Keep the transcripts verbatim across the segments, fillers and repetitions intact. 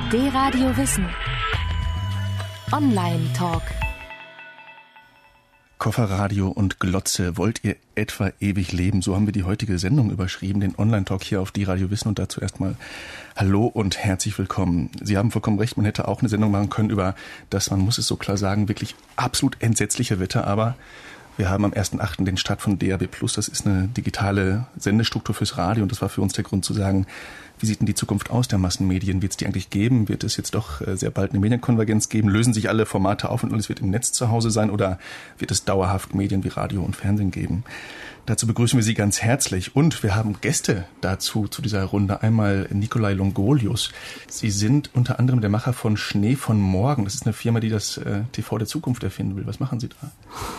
D-Radio Wissen. Online-Talk. Kofferradio und Glotze. Wollt ihr etwa ewig leben? So haben wir die heutige Sendung überschrieben, den Online-Talk hier auf D-Radio Wissen. Und dazu erstmal Hallo und herzlich willkommen. Sie haben vollkommen recht, man hätte auch eine Sendung machen können über das, man muss es so klar sagen, wirklich absolut entsetzliche Wetter. Aber wir haben am ersten achten den Start von D A B plus. Das ist eine digitale Sendestruktur fürs Radio. Und das war für uns der Grund zu sagen, wie sieht denn die Zukunft aus der Massenmedien? Wird es die eigentlich geben? Wird es jetzt doch sehr bald eine Medienkonvergenz geben? Lösen sich alle Formate auf und alles wird im Netz zu Hause sein? Oder wird es dauerhaft Medien wie Radio und Fernsehen geben? Dazu begrüßen wir Sie ganz herzlich. Und wir haben Gäste dazu, zu dieser Runde. Einmal Nikolai Longolius. Sie sind unter anderem der Macher von Schnee von Morgen. Das ist eine Firma, die das äh, T V der Zukunft erfinden will. Was machen Sie da?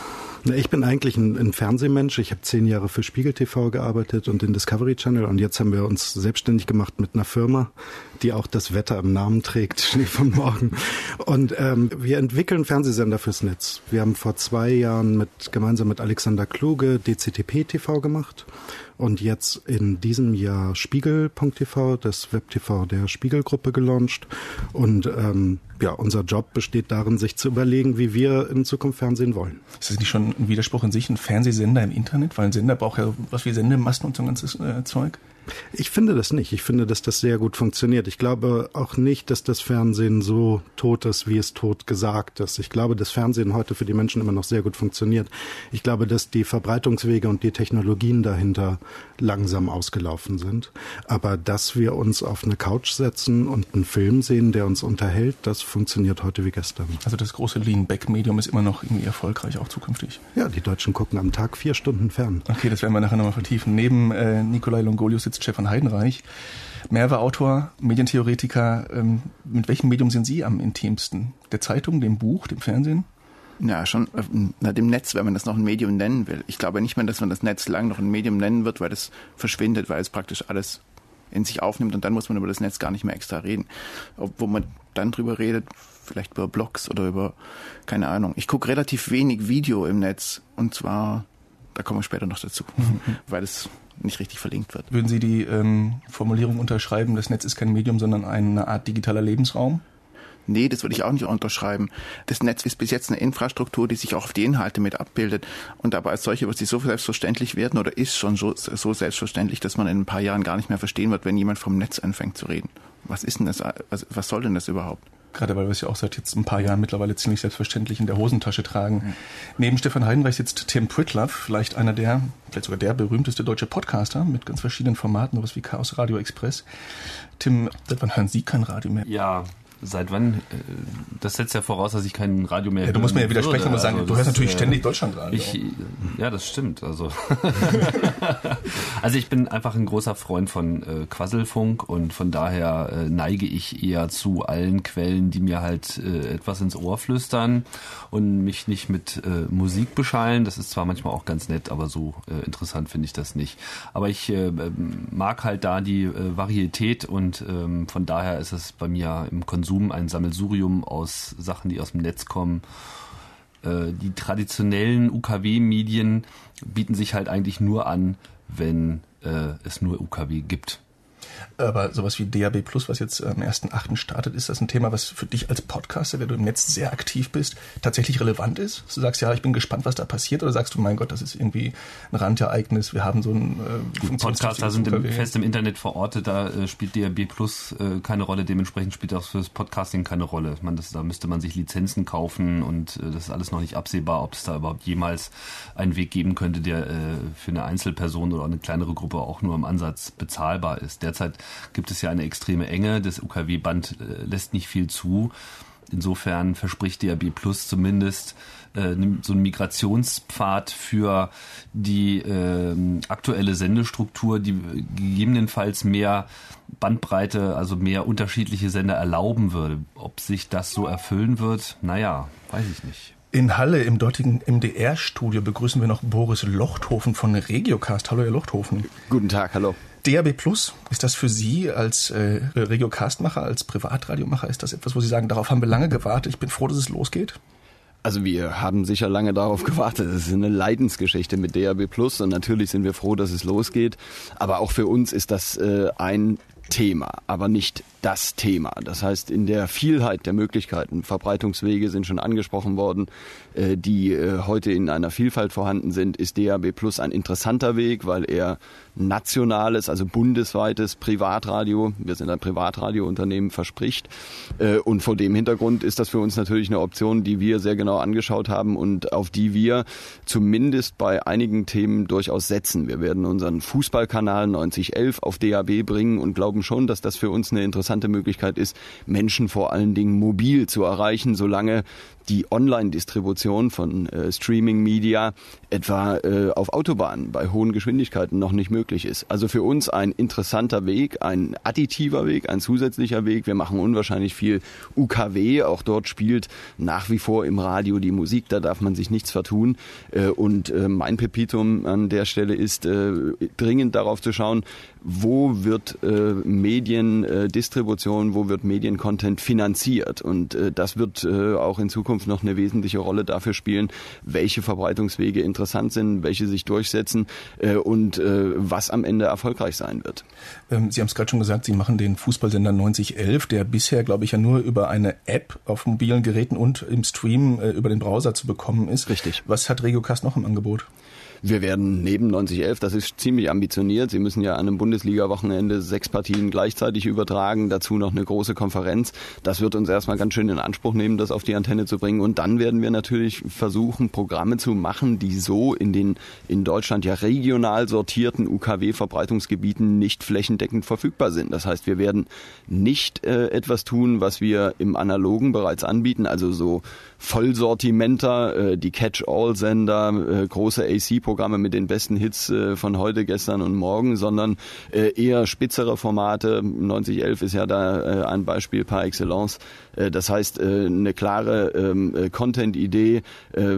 Ich bin eigentlich ein, ein Fernsehmensch. Ich habe zehn Jahre für Spiegel T V gearbeitet und den Discovery Channel. Und jetzt haben wir uns selbstständig gemacht mit einer Firma, die auch das Wetter im Namen trägt, Schnee von Morgen. Und ähm, wir entwickeln Fernsehsender fürs Netz. Wir haben vor zwei Jahren mit gemeinsam mit Alexander Kluge D C T P T V gemacht. Und jetzt in diesem Jahr Spiegel Punkt T V, das Web-T V der Spiegel-Gruppe gelauncht. Und ähm, ja, unser Job besteht darin, sich zu überlegen, wie wir in Zukunft Fernsehen wollen. Ist das nicht schon ein Widerspruch in sich, ein Fernsehsender im Internet? Weil ein Sender braucht ja was wie Sendemasten und so ein ganzes äh, Zeug. Ich finde das nicht. Ich finde, dass das sehr gut funktioniert. Ich glaube auch nicht, dass das Fernsehen so tot ist, wie es tot gesagt ist. Ich glaube, dass Fernsehen heute für die Menschen immer noch sehr gut funktioniert. Ich glaube, dass die Verbreitungswege und die Technologien dahinter langsam ausgelaufen sind. Aber dass wir uns auf eine Couch setzen und einen Film sehen, der uns unterhält, das funktioniert heute wie gestern. Also das große Lean-Back-Medium ist immer noch irgendwie erfolgreich, auch zukünftig. Ja, die Deutschen gucken am Tag vier Stunden fern. Okay, das werden wir nachher nochmal vertiefen. Neben äh, Nikolai Longolius sitzt Stefan Heidenreich, Mehrwerautor, Medientheoretiker. Ähm, mit welchem Medium sind Sie am intimsten? Der Zeitung, dem Buch, dem Fernsehen? Ja, schon na, dem Netz, wenn man das noch ein Medium nennen will. Ich glaube nicht mehr, dass man das Netz lang noch ein Medium nennen wird, weil es verschwindet, weil es praktisch alles in sich aufnimmt und dann muss man über das Netz gar nicht mehr extra reden. Wo man dann drüber redet, vielleicht über Blogs oder über, keine Ahnung. Ich gucke relativ wenig Video im Netz und zwar, da kommen wir später noch dazu, mhm. weil es nicht richtig verlinkt wird. Würden Sie die ähm, Formulierung unterschreiben, das Netz ist kein Medium, sondern eine Art digitaler Lebensraum? Nee, das würde ich auch nicht unterschreiben. Das Netz ist bis jetzt eine Infrastruktur, die sich auch auf die Inhalte mit abbildet. Und aber als solche wird sie so selbstverständlich werden oder ist schon so, so selbstverständlich, dass man in ein paar Jahren gar nicht mehr verstehen wird, wenn jemand vom Netz anfängt zu reden. Was ist denn das? Was, was soll denn das überhaupt? Gerade weil wir es ja auch seit jetzt ein paar Jahren mittlerweile ziemlich selbstverständlich in der Hosentasche tragen. Mhm. Neben Stefan Heidenreich sitzt Tim Pritlove, vielleicht einer der, vielleicht sogar der berühmteste deutsche Podcaster mit ganz verschiedenen Formaten, sowas wie Chaos Radio Express. Tim, seit wann hören Sie kein Radio mehr? Ja, seit wann? Das setzt ja voraus, dass ich kein Radio mehr höre. Ja, du musst mir ja widersprechen und sagen, also du hörst natürlich äh, ständig Deutschlandradio. Ich, ja, das stimmt. Also, also ich bin einfach ein großer Freund von äh, Quasselfunk und von daher äh, neige ich eher zu allen Quellen, die mir halt äh, etwas ins Ohr flüstern und mich nicht mit äh, Musik beschallen. Das ist zwar manchmal auch ganz nett, aber so äh, interessant finde ich das nicht. Aber ich äh, mag halt da die äh, Varietät und äh, von daher ist es bei mir im Konsum ein Sammelsurium aus Sachen, die aus dem Netz kommen. Äh, die traditionellen U K W-Medien bieten sich halt eigentlich nur an, wenn äh, es nur U K W gibt. Aber sowas wie D A B plus, was jetzt am ersten achten startet, ist das ein Thema, was für dich als Podcaster, der du im Netz sehr aktiv bist, tatsächlich relevant ist? Du sagst, ja, ich bin gespannt, was da passiert, oder sagst du, mein Gott, das ist irgendwie ein Randereignis, wir haben so ein äh, Podcaster sind im, fest im Internet verortet, da äh, spielt D A B plus äh, keine Rolle, dementsprechend spielt auch fürs Podcasting keine Rolle. Man, das, da müsste man sich Lizenzen kaufen und äh, das ist alles noch nicht absehbar, ob es da überhaupt jemals einen Weg geben könnte, der äh, für eine Einzelperson oder eine kleinere Gruppe auch nur im Ansatz bezahlbar ist. Derzeit gibt es ja eine extreme Enge. Das U K W-Band äh, lässt nicht viel zu. Insofern verspricht D A B plus zumindest äh, so einen Migrationspfad für die äh, aktuelle Sendestruktur, die gegebenenfalls mehr Bandbreite, also mehr unterschiedliche Sender erlauben würde. Ob sich das so erfüllen wird, naja, weiß ich nicht. In Halle im dortigen M D R-Studio begrüßen wir noch Boris Lochthofen von Regiocast. Hallo, Herr Lochthofen. Guten Tag, hallo. D A B plus, ist das für Sie als äh, Regiocast-Macher, als Privatradiomacher, ist das etwas, wo Sie sagen, darauf haben wir lange gewartet, ich bin froh, dass es losgeht? Also wir haben sicher lange darauf gewartet. Es ist eine Leidensgeschichte mit D A B plus und natürlich sind wir froh, dass es losgeht. Aber auch für uns ist das äh, ein Thema, aber nicht das Thema. Das heißt, in der Vielheit der Möglichkeiten, Verbreitungswege sind schon angesprochen worden, die heute in einer Vielfalt vorhanden sind, ist D A B Plus ein interessanter Weg, weil er nationales, also bundesweites Privatradio, wir sind ein Privatradiounternehmen, verspricht. Und vor dem Hintergrund ist das für uns natürlich eine Option, die wir sehr genau angeschaut haben und auf die wir zumindest bei einigen Themen durchaus setzen. Wir werden unseren Fußballkanal neunzig elf auf D A B bringen und glauben schon, dass das für uns eine interessante Möglichkeit ist, Menschen vor allen Dingen mobil zu erreichen, solange die Online-Distribution von äh, Streaming-Media etwa äh, auf Autobahnen bei hohen Geschwindigkeiten noch nicht möglich ist. Also für uns ein interessanter Weg, ein additiver Weg, ein zusätzlicher Weg. Wir machen unwahrscheinlich viel U K W. Auch dort spielt nach wie vor im Radio die Musik. Da darf man sich nichts vertun. Äh, und äh, mein Pepitum an der Stelle ist, äh, dringend darauf zu schauen, wo wird äh, Mediendistribution, äh, wo wird Mediencontent finanziert. Und äh, das wird äh, auch in Zukunft noch eine wesentliche Rolle dafür spielen, welche Verbreitungswege interessant sind, welche sich durchsetzen äh, und äh, was am Ende erfolgreich sein wird. Ähm, Sie haben es gerade schon gesagt, Sie machen den Fußballsender neunzig elf, der bisher, glaube ich, ja nur über eine App auf mobilen Geräten und im Stream äh, über den Browser zu bekommen ist. Richtig. Was hat Regiocast noch im Angebot? Wir werden neben neunzig elf, das ist ziemlich ambitioniert, Sie müssen ja an einem Bundesliga-Wochenende sechs Partien gleichzeitig übertragen, dazu noch eine große Konferenz. Das wird uns erstmal ganz schön in Anspruch nehmen, das auf die Antenne zu bringen. Und dann werden wir natürlich versuchen, Programme zu machen, die so in den in Deutschland ja regional sortierten U K W-Verbreitungsgebieten nicht flächendeckend verfügbar sind. Das heißt, wir werden nicht äh, etwas tun, was wir im Analogen bereits anbieten, also so Vollsortimenter, äh, die Catch-all-Sender, äh, große A C-Programme mit den besten Hits äh, von heute, gestern und morgen, sondern äh, eher spitzere Formate. neunzig elf ist ja da äh, ein Beispiel par excellence. Äh, das heißt, äh, eine klare äh, Content-Idee äh,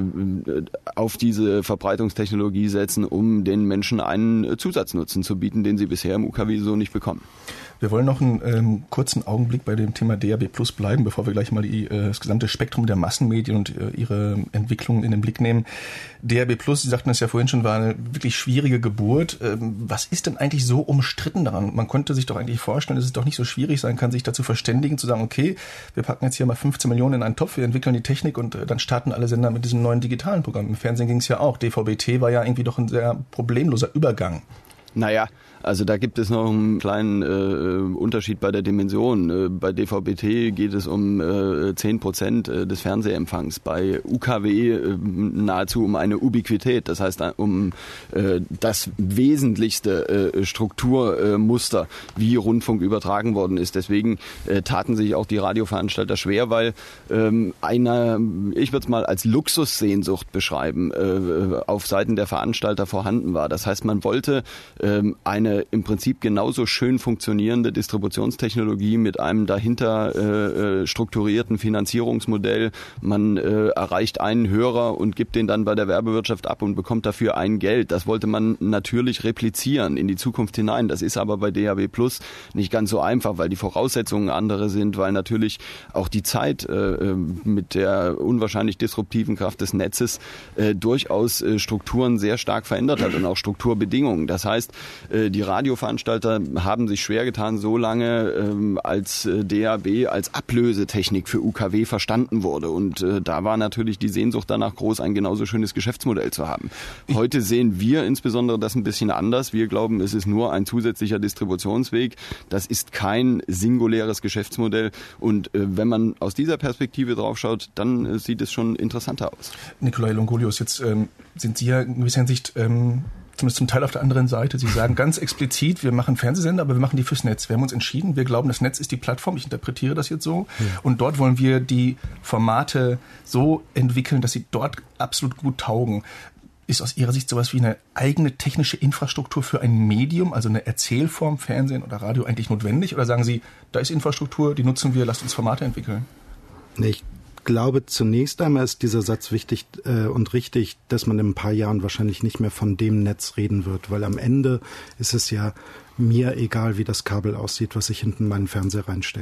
auf diese Verbreitungstechnologie setzen, um den Menschen einen Zusatznutzen zu bieten, den sie bisher im U K W so nicht bekommen. Wir wollen noch einen ähm, kurzen Augenblick bei dem Thema D A B Plus bleiben, bevor wir gleich mal die, äh, das gesamte Spektrum der Massenmedien und äh, ihre Entwicklung in den Blick nehmen. D A B Plus, Sie sagten es ja vorhin schon, war eine wirklich schwierige Geburt. Ähm, was ist denn eigentlich so umstritten daran? Man konnte sich doch eigentlich vorstellen, dass es doch nicht so schwierig sein kann, sich dazu verständigen, zu sagen, okay, wir packen jetzt hier mal fünfzehn Millionen in einen Topf, wir entwickeln die Technik und äh, dann starten alle Sender mit diesem neuen digitalen Programm. Im Fernsehen ging es ja auch. D V B T war ja irgendwie doch ein sehr problemloser Übergang. Naja, also da gibt es noch einen kleinen äh, Unterschied bei der Dimension. Äh, bei D V B T geht es um äh, zehn Prozent des Fernsehempfangs, bei U K W äh, nahezu um eine Ubiquität, das heißt um äh, das wesentlichste äh, Strukturmuster, äh, wie Rundfunk übertragen worden ist. Deswegen äh, taten sich auch die Radioveranstalter schwer, weil ähm, einer, ich würde es mal als Luxussehnsucht beschreiben, äh, auf Seiten der Veranstalter vorhanden war. Das heißt, man wollte ähm, eine im Prinzip genauso schön funktionierende Distributionstechnologie mit einem dahinter äh, strukturierten Finanzierungsmodell. Man äh, erreicht einen Hörer und gibt den dann bei der Werbewirtschaft ab und bekommt dafür ein Geld. Das wollte man natürlich replizieren in die Zukunft hinein. Das ist aber bei D A B Plus nicht ganz so einfach, weil die Voraussetzungen andere sind, weil natürlich auch die Zeit äh, mit der unwahrscheinlich disruptiven Kraft des Netzes äh, durchaus äh, Strukturen sehr stark verändert hat und auch Strukturbedingungen. Das heißt, äh, die Die Radioveranstalter haben sich schwer getan, so lange ähm, als äh, D A B als Ablösetechnik für U K W verstanden wurde. Und äh, da war natürlich die Sehnsucht danach groß, ein genauso schönes Geschäftsmodell zu haben. Heute sehen wir insbesondere das ein bisschen anders. Wir glauben, es ist nur ein zusätzlicher Distributionsweg. Das ist kein singuläres Geschäftsmodell. Und äh, wenn man aus dieser Perspektive drauf schaut, dann äh, sieht es schon interessanter aus. Nikolai Longolius, jetzt ähm, sind Sie ja in gewisser Hinsicht ähm zumindest zum Teil auf der anderen Seite. Sie sagen ganz explizit, wir machen Fernsehsender, aber wir machen die fürs Netz. Wir haben uns entschieden, wir glauben, das Netz ist die Plattform. Ich interpretiere das jetzt so. Ja. Und dort wollen wir die Formate so entwickeln, dass sie dort absolut gut taugen. Ist aus Ihrer Sicht sowas wie eine eigene technische Infrastruktur für ein Medium, also eine Erzählform, Fernsehen oder Radio, eigentlich notwendig? Oder sagen Sie, da ist Infrastruktur, die nutzen wir, lasst uns Formate entwickeln? Nicht. Ich glaube, zunächst einmal ist dieser Satz wichtig äh, und richtig, dass man in ein paar Jahren wahrscheinlich nicht mehr von dem Netz reden wird, weil am Ende ist es ja mir egal, wie das Kabel aussieht, was ich hinten in meinen Fernseher reinstecke.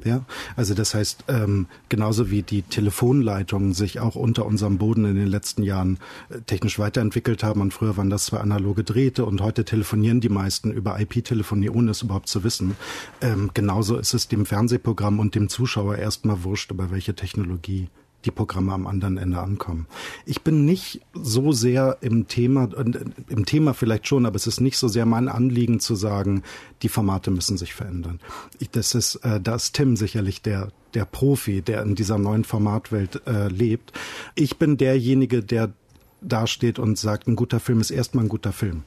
Ja, also das heißt, ähm, genauso wie die Telefonleitungen sich auch unter unserem Boden in den letzten Jahren äh, technisch weiterentwickelt haben, und früher waren das zwar analoge Drähte und heute telefonieren die meisten über I P-Telefonie, ohne es überhaupt zu wissen. Ähm, genauso ist es dem Fernsehprogramm und dem Zuschauer erstmal wurscht, über welche Technologie die Programme am anderen Ende ankommen. Ich bin nicht so sehr im Thema, im Thema vielleicht schon, aber es ist nicht so sehr mein Anliegen zu sagen, die Formate müssen sich verändern. Ich, das ist, äh, da ist Tim sicherlich der der Profi, der in dieser neuen Formatwelt äh, lebt. Ich bin derjenige, der dasteht und sagt, ein guter Film ist erstmal ein guter Film.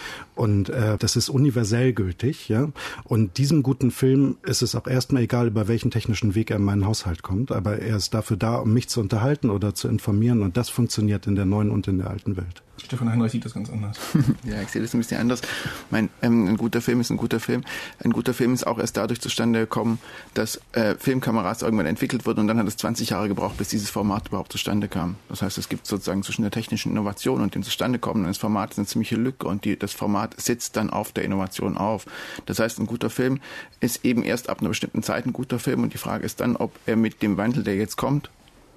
Und äh, das ist universell gültig, ja. Und diesem guten Film ist es auch erstmal egal, über welchen technischen Weg er in meinen Haushalt kommt, aber er ist dafür da, um mich zu unterhalten oder zu informieren, und das funktioniert in der neuen und in der alten Welt. Stefan Heinrich sieht das ganz anders. Ja, ich sehe das ein bisschen anders. Ich meine, ähm, ein guter Film ist ein guter Film. Ein guter Film ist auch erst dadurch zustande gekommen, dass äh, Filmkameras irgendwann entwickelt wurden, und dann hat es zwanzig Jahre gebraucht, bis dieses Format überhaupt zustande kam. Das heißt, es gibt sozusagen zwischen der technischen Innovation und dem Zustandekommen eines Formats eine ziemliche Lücke, und die, das Format sitzt dann auf der Innovation auf. Das heißt, ein guter Film ist eben erst ab einer bestimmten Zeit ein guter Film, und die Frage ist dann, ob er mit dem Wandel, der jetzt kommt,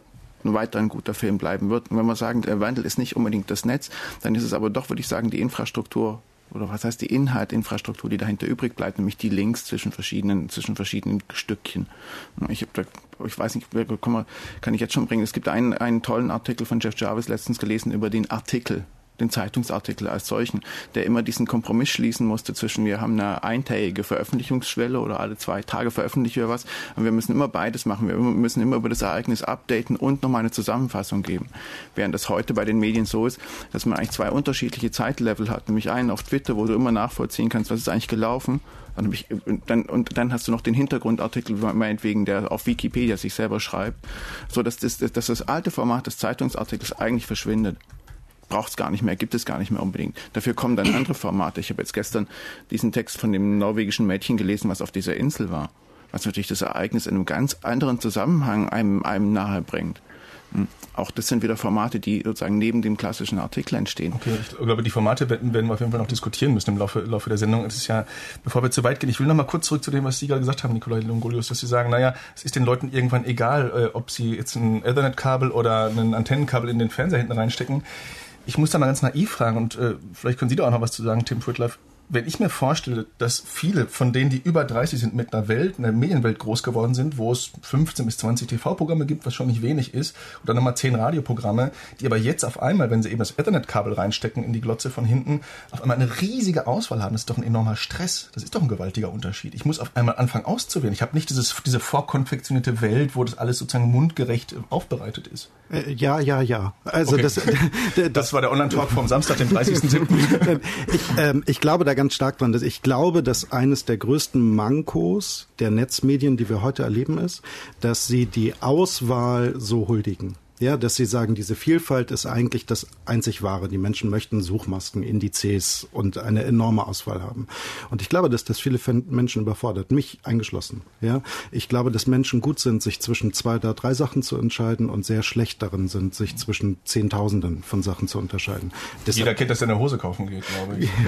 weiter ein guter Film bleiben wird. Und wenn wir sagen, der Wandel ist nicht unbedingt das Netz, dann ist es aber doch, würde ich sagen, die Infrastruktur, oder was heißt die Inhaltinfrastruktur, die dahinter übrig bleibt, nämlich die Links zwischen verschiedenen, zwischen verschiedenen Stückchen. Ich, hab da, ich weiß nicht, kann ich jetzt schon bringen. Es gibt einen, einen tollen Artikel von Jeff Jarvis letztens gelesen über den Artikel, den Zeitungsartikel als solchen, der immer diesen Kompromiss schließen musste zwischen, wir haben eine eintägige Veröffentlichungsschwelle oder alle zwei Tage veröffentlichen wir was, und wir müssen immer beides machen. Wir müssen immer über das Ereignis updaten und nochmal eine Zusammenfassung geben. Während das heute bei den Medien so ist, dass man eigentlich zwei unterschiedliche Zeitlevel hat, nämlich einen auf Twitter, wo du immer nachvollziehen kannst, was ist eigentlich gelaufen, und dann, und dann hast du noch den Hintergrundartikel, meinetwegen, der auf Wikipedia sich selber schreibt, so dass das, dass das alte Format des Zeitungsartikels eigentlich verschwindet. Braucht es gar nicht mehr, gibt es gar nicht mehr unbedingt. Dafür kommen dann andere Formate. Ich habe jetzt gestern diesen Text von dem norwegischen Mädchen gelesen, was auf dieser Insel war. Was natürlich das Ereignis in einem ganz anderen Zusammenhang einem, einem nahe bringt. Auch das sind wieder Formate, die sozusagen neben dem klassischen Artikel entstehen. Okay, ich glaube, die Formate werden wir auf jeden Fall noch diskutieren müssen im Laufe, Laufe der Sendung. Es ist ja, bevor wir zu weit gehen, ich will noch mal kurz zurück zu dem, was Sie gerade gesagt haben, Nikolai Longolius, dass Sie sagen, naja, es ist den Leuten irgendwann egal, ob sie jetzt ein Ethernet-Kabel oder ein Antennenkabel in den Fernseher hinten reinstecken. Ich muss da mal ganz naiv fragen, und äh, vielleicht können Sie da auch noch was zu sagen, Tim Pritlove. Wenn ich mir vorstelle, dass viele von denen, die über dreißig sind, mit einer Welt, einer Medienwelt groß geworden sind, wo es fünfzehn bis zwanzig T V-Programme gibt, was schon nicht wenig ist, oder nochmal zehn Radioprogramme, die aber jetzt auf einmal, wenn sie eben das Ethernet-Kabel reinstecken in die Glotze von hinten, auf einmal eine riesige Auswahl haben. Das ist doch ein enormer Stress. Das ist doch ein gewaltiger Unterschied. Ich muss auf einmal anfangen auszuwählen. Ich habe nicht dieses, diese vorkonfektionierte Welt, wo das alles sozusagen mundgerecht aufbereitet ist. Äh, ja, ja, ja. Also okay. das, das, das war der Online-Talk vom Samstag, den dreißigsten siebten ich, ähm, ich glaube da ganz stark dran. Dass ich glaube, dass eines der größten Mankos der Netzmedien, die wir heute erleben, ist, dass sie die Auswahl so huldigen. Ja, dass sie sagen, diese Vielfalt ist eigentlich das einzig Wahre. Die Menschen möchten Suchmasken, Indizes und eine enorme Auswahl haben. Und ich glaube, dass das viele Menschen überfordert, mich eingeschlossen. Ja, ich glaube, dass Menschen gut sind, sich zwischen zwei oder drei Sachen zu entscheiden, und sehr schlecht darin sind, sich zwischen Zehntausenden von Sachen zu unterscheiden. Deshalb, Jeder kennt, dass er eine Hose kaufen geht, glaube ich.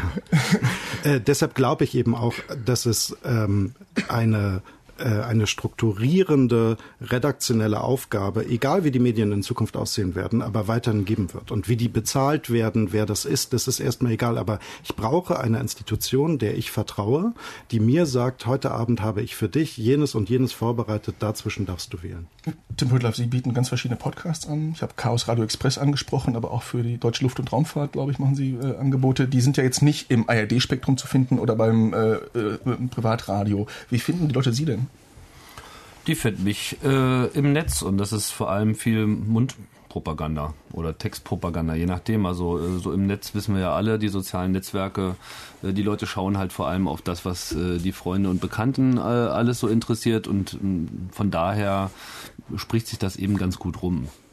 Ja. äh, deshalb glaube ich eben auch, dass es ähm, eine eine strukturierende, redaktionelle Aufgabe, egal wie die Medien in Zukunft aussehen werden, aber weiterhin geben wird. Und wie die bezahlt werden, wer das ist, das ist erstmal egal. Aber ich brauche eine Institution, der ich vertraue, die mir sagt, heute Abend habe ich für dich jenes und jenes vorbereitet, dazwischen darfst du wählen. Tim Pritlove, Sie bieten ganz verschiedene Podcasts an. Ich habe Chaos Radio Express angesprochen, aber auch für die Deutsche Luft- und Raumfahrt, glaube ich, machen Sie äh, Angebote. Die sind ja jetzt nicht im I R D-Spektrum zu finden oder beim äh, äh, Privatradio. Wie finden die Leute Sie denn? Die finden mich äh, im Netz, und das ist vor allem viel Mundpropaganda oder Textpropaganda, je nachdem. Also äh, so im Netz wissen wir ja alle, die sozialen Netzwerke, äh, die Leute schauen halt vor allem auf das, was äh, die Freunde und Bekannten äh, alles so interessiert, und äh, von daher spricht sich das eben ganz gut rum.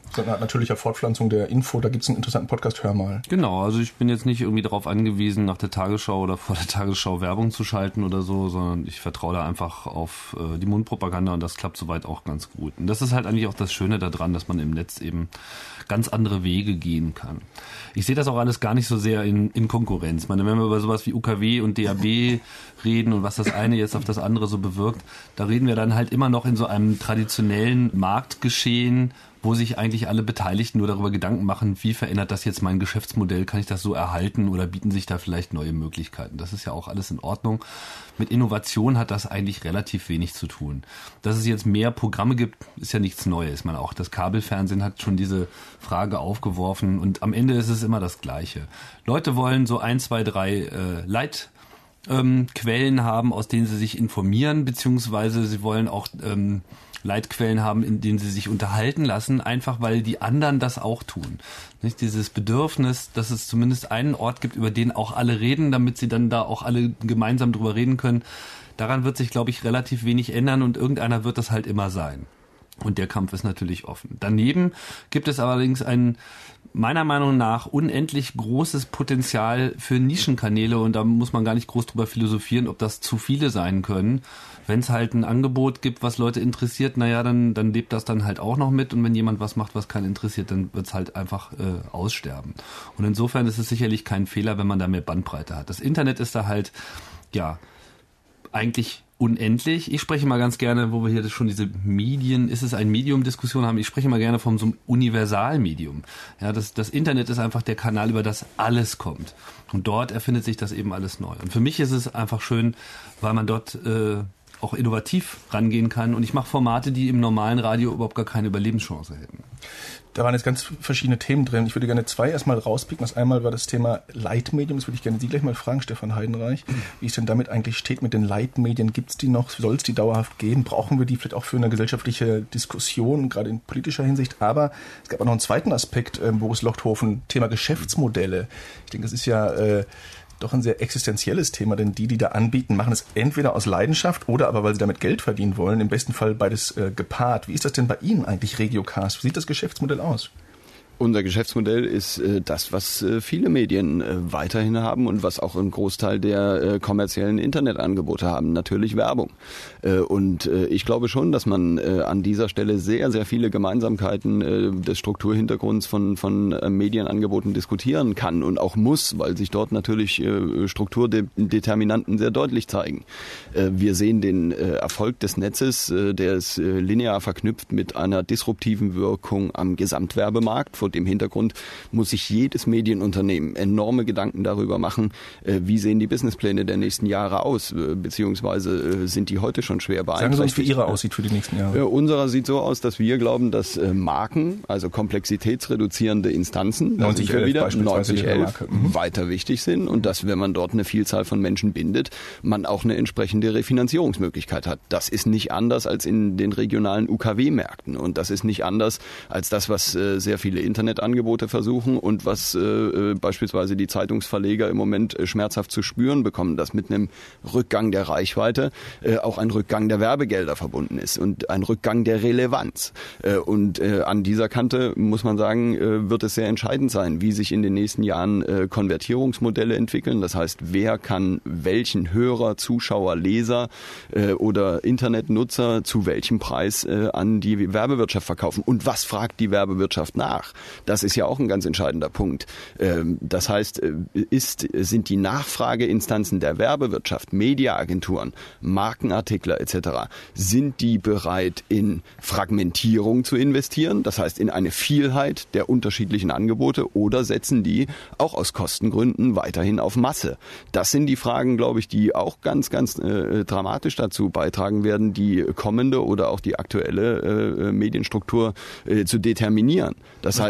So eine Art natürlicher Fortpflanzung der Info, da gibt es einen interessanten Podcast, hör mal. Genau, also ich bin jetzt nicht irgendwie darauf angewiesen, nach der Tagesschau oder vor der Tagesschau Werbung zu schalten oder so, sondern ich vertraue da einfach auf äh, die Mundpropaganda und das klappt soweit auch ganz gut. Und das ist halt eigentlich auch das Schöne daran, dass man im Netz eben ganz andere Wege gehen kann. Ich sehe das auch alles gar nicht so sehr in, in Konkurrenz. Ich meine, wenn wir über sowas wie U K W und D A B reden und was das eine jetzt auf das andere so bewirkt, da reden wir dann halt immer noch in so einem traditionellen Marktgeschehen, wo sich eigentlich alle Beteiligten nur darüber Gedanken machen, wie verändert das jetzt mein Geschäftsmodell, kann ich das so erhalten oder bieten sich da vielleicht neue Möglichkeiten. Das ist ja auch alles in Ordnung. Mit Innovation hat das eigentlich relativ wenig zu tun. Dass es jetzt mehr Programme gibt, ist ja nichts Neues. Man, auch das Kabelfernsehen hat schon diese Frage aufgeworfen und am Ende ist es immer das Gleiche. Leute wollen so ein, zwei, drei äh, Leit ähm, Quellen haben, aus denen sie sich informieren, beziehungsweise sie wollen auch ähm, Leitquellen haben, in denen sie sich unterhalten lassen, einfach weil die anderen das auch tun. Nicht dieses Bedürfnis, dass es zumindest einen Ort gibt, über den auch alle reden, damit sie dann da auch alle gemeinsam drüber reden können. Daran wird sich, glaube ich, relativ wenig ändern und irgendeiner wird das halt immer sein. Und der Kampf ist natürlich offen. Daneben gibt es allerdings ein meiner Meinung nach unendlich großes Potenzial für Nischenkanäle und da muss man gar nicht groß drüber philosophieren, ob das zu viele sein können. Wenn es halt ein Angebot gibt, was Leute interessiert, naja, dann, dann lebt das dann halt auch noch mit und wenn jemand was macht, was keinen interessiert, dann wird es halt einfach äh, aussterben. Und insofern ist es sicherlich kein Fehler, wenn man da mehr Bandbreite hat. Das Internet ist da halt, ja, eigentlich unendlich. Ich spreche mal ganz gerne, wo wir hier schon diese Medien, ist es ein Medium-Diskussion haben, ich spreche mal gerne von so einem Universalmedium. Ja, das, das Internet ist einfach der Kanal, über das alles kommt. Und dort erfindet sich das eben alles neu. Und für mich ist es einfach schön, weil man dort äh, auch innovativ rangehen kann. Und ich mache Formate, die im normalen Radio überhaupt gar keine Überlebenschance hätten. Da waren jetzt ganz verschiedene Themen drin. Ich würde gerne zwei erstmal rauspicken. Das einmal war das Thema Leitmedium. Das würde ich gerne Sie gleich mal fragen, Stefan Heidenreich, wie es denn damit eigentlich steht mit den Leitmedien. Gibt es die noch? Soll es die dauerhaft geben? Brauchen wir die vielleicht auch für eine gesellschaftliche Diskussion, gerade in politischer Hinsicht? Aber es gab auch noch einen zweiten Aspekt, äh, Boris Lochthofen, Thema Geschäftsmodelle. Ich denke, das ist ja äh, doch ein sehr existenzielles Thema, denn die, die da anbieten, machen es entweder aus Leidenschaft oder aber, weil sie damit Geld verdienen wollen, im besten Fall beides äh, gepaart. Wie ist das denn bei Ihnen eigentlich, Regiocast? Wie sieht das Geschäftsmodell aus? Unser Geschäftsmodell ist äh, das, was äh, viele Medien äh, weiterhin haben und was auch ein Großteil der äh, kommerziellen Internetangebote haben, natürlich Werbung. Äh, und äh, ich glaube schon, dass man äh, an dieser Stelle sehr, sehr viele Gemeinsamkeiten äh, des Strukturhintergrunds von, von äh, Medienangeboten diskutieren kann und auch muss, weil sich dort natürlich äh, Strukturdeterminanten sehr deutlich zeigen. Äh, wir sehen den äh, Erfolg des Netzes, äh, der ist äh, linear verknüpft mit einer disruptiven Wirkung am Gesamtwerbemarkt. Vor dem Hintergrund muss sich jedes Medienunternehmen enorme Gedanken darüber machen, wie sehen die Businesspläne der nächsten Jahre aus, beziehungsweise sind die heute schon schwer beeinträchtigt. Sagen Sie uns, wie Ihre aussieht für die nächsten Jahre. Unserer sieht so aus, dass wir glauben, dass Marken, also komplexitätsreduzierende Instanzen, neunzig elf wieder beispielsweise neunzig elf mhm. weiter wichtig sind und dass, wenn man dort eine Vielzahl von Menschen bindet, man auch eine entsprechende Refinanzierungsmöglichkeit hat. Das ist nicht anders als in den regionalen U K W-Märkten und das ist nicht anders als das, was sehr viele Internetangebote versuchen und was äh, beispielsweise die Zeitungsverleger im Moment äh, schmerzhaft zu spüren bekommen, dass mit einem Rückgang der Reichweite äh, auch ein Rückgang der Werbegelder verbunden ist und ein Rückgang der Relevanz. Äh, und äh, an dieser Kante muss man sagen, äh, wird es sehr entscheidend sein, wie sich in den nächsten Jahren äh, Konvertierungsmodelle entwickeln. Das heißt, wer kann welchen Hörer, Zuschauer, Leser äh, oder Internetnutzer zu welchem Preis äh, an die Werbewirtschaft verkaufen und was fragt die Werbewirtschaft nach? Das ist ja auch ein ganz entscheidender Punkt. Das heißt, ist, sind die Nachfrageinstanzen der Werbewirtschaft, Mediaagenturen, Markenartikler et cetera, sind die bereit, in Fragmentierung zu investieren? Das heißt, in eine Vielheit der unterschiedlichen Angebote oder setzen die auch aus Kostengründen weiterhin auf Masse? Das sind die Fragen, glaube ich, die auch ganz, ganz äh, dramatisch dazu beitragen werden, die kommende oder auch die aktuelle äh, Medienstruktur äh, zu determinieren. Das heißt,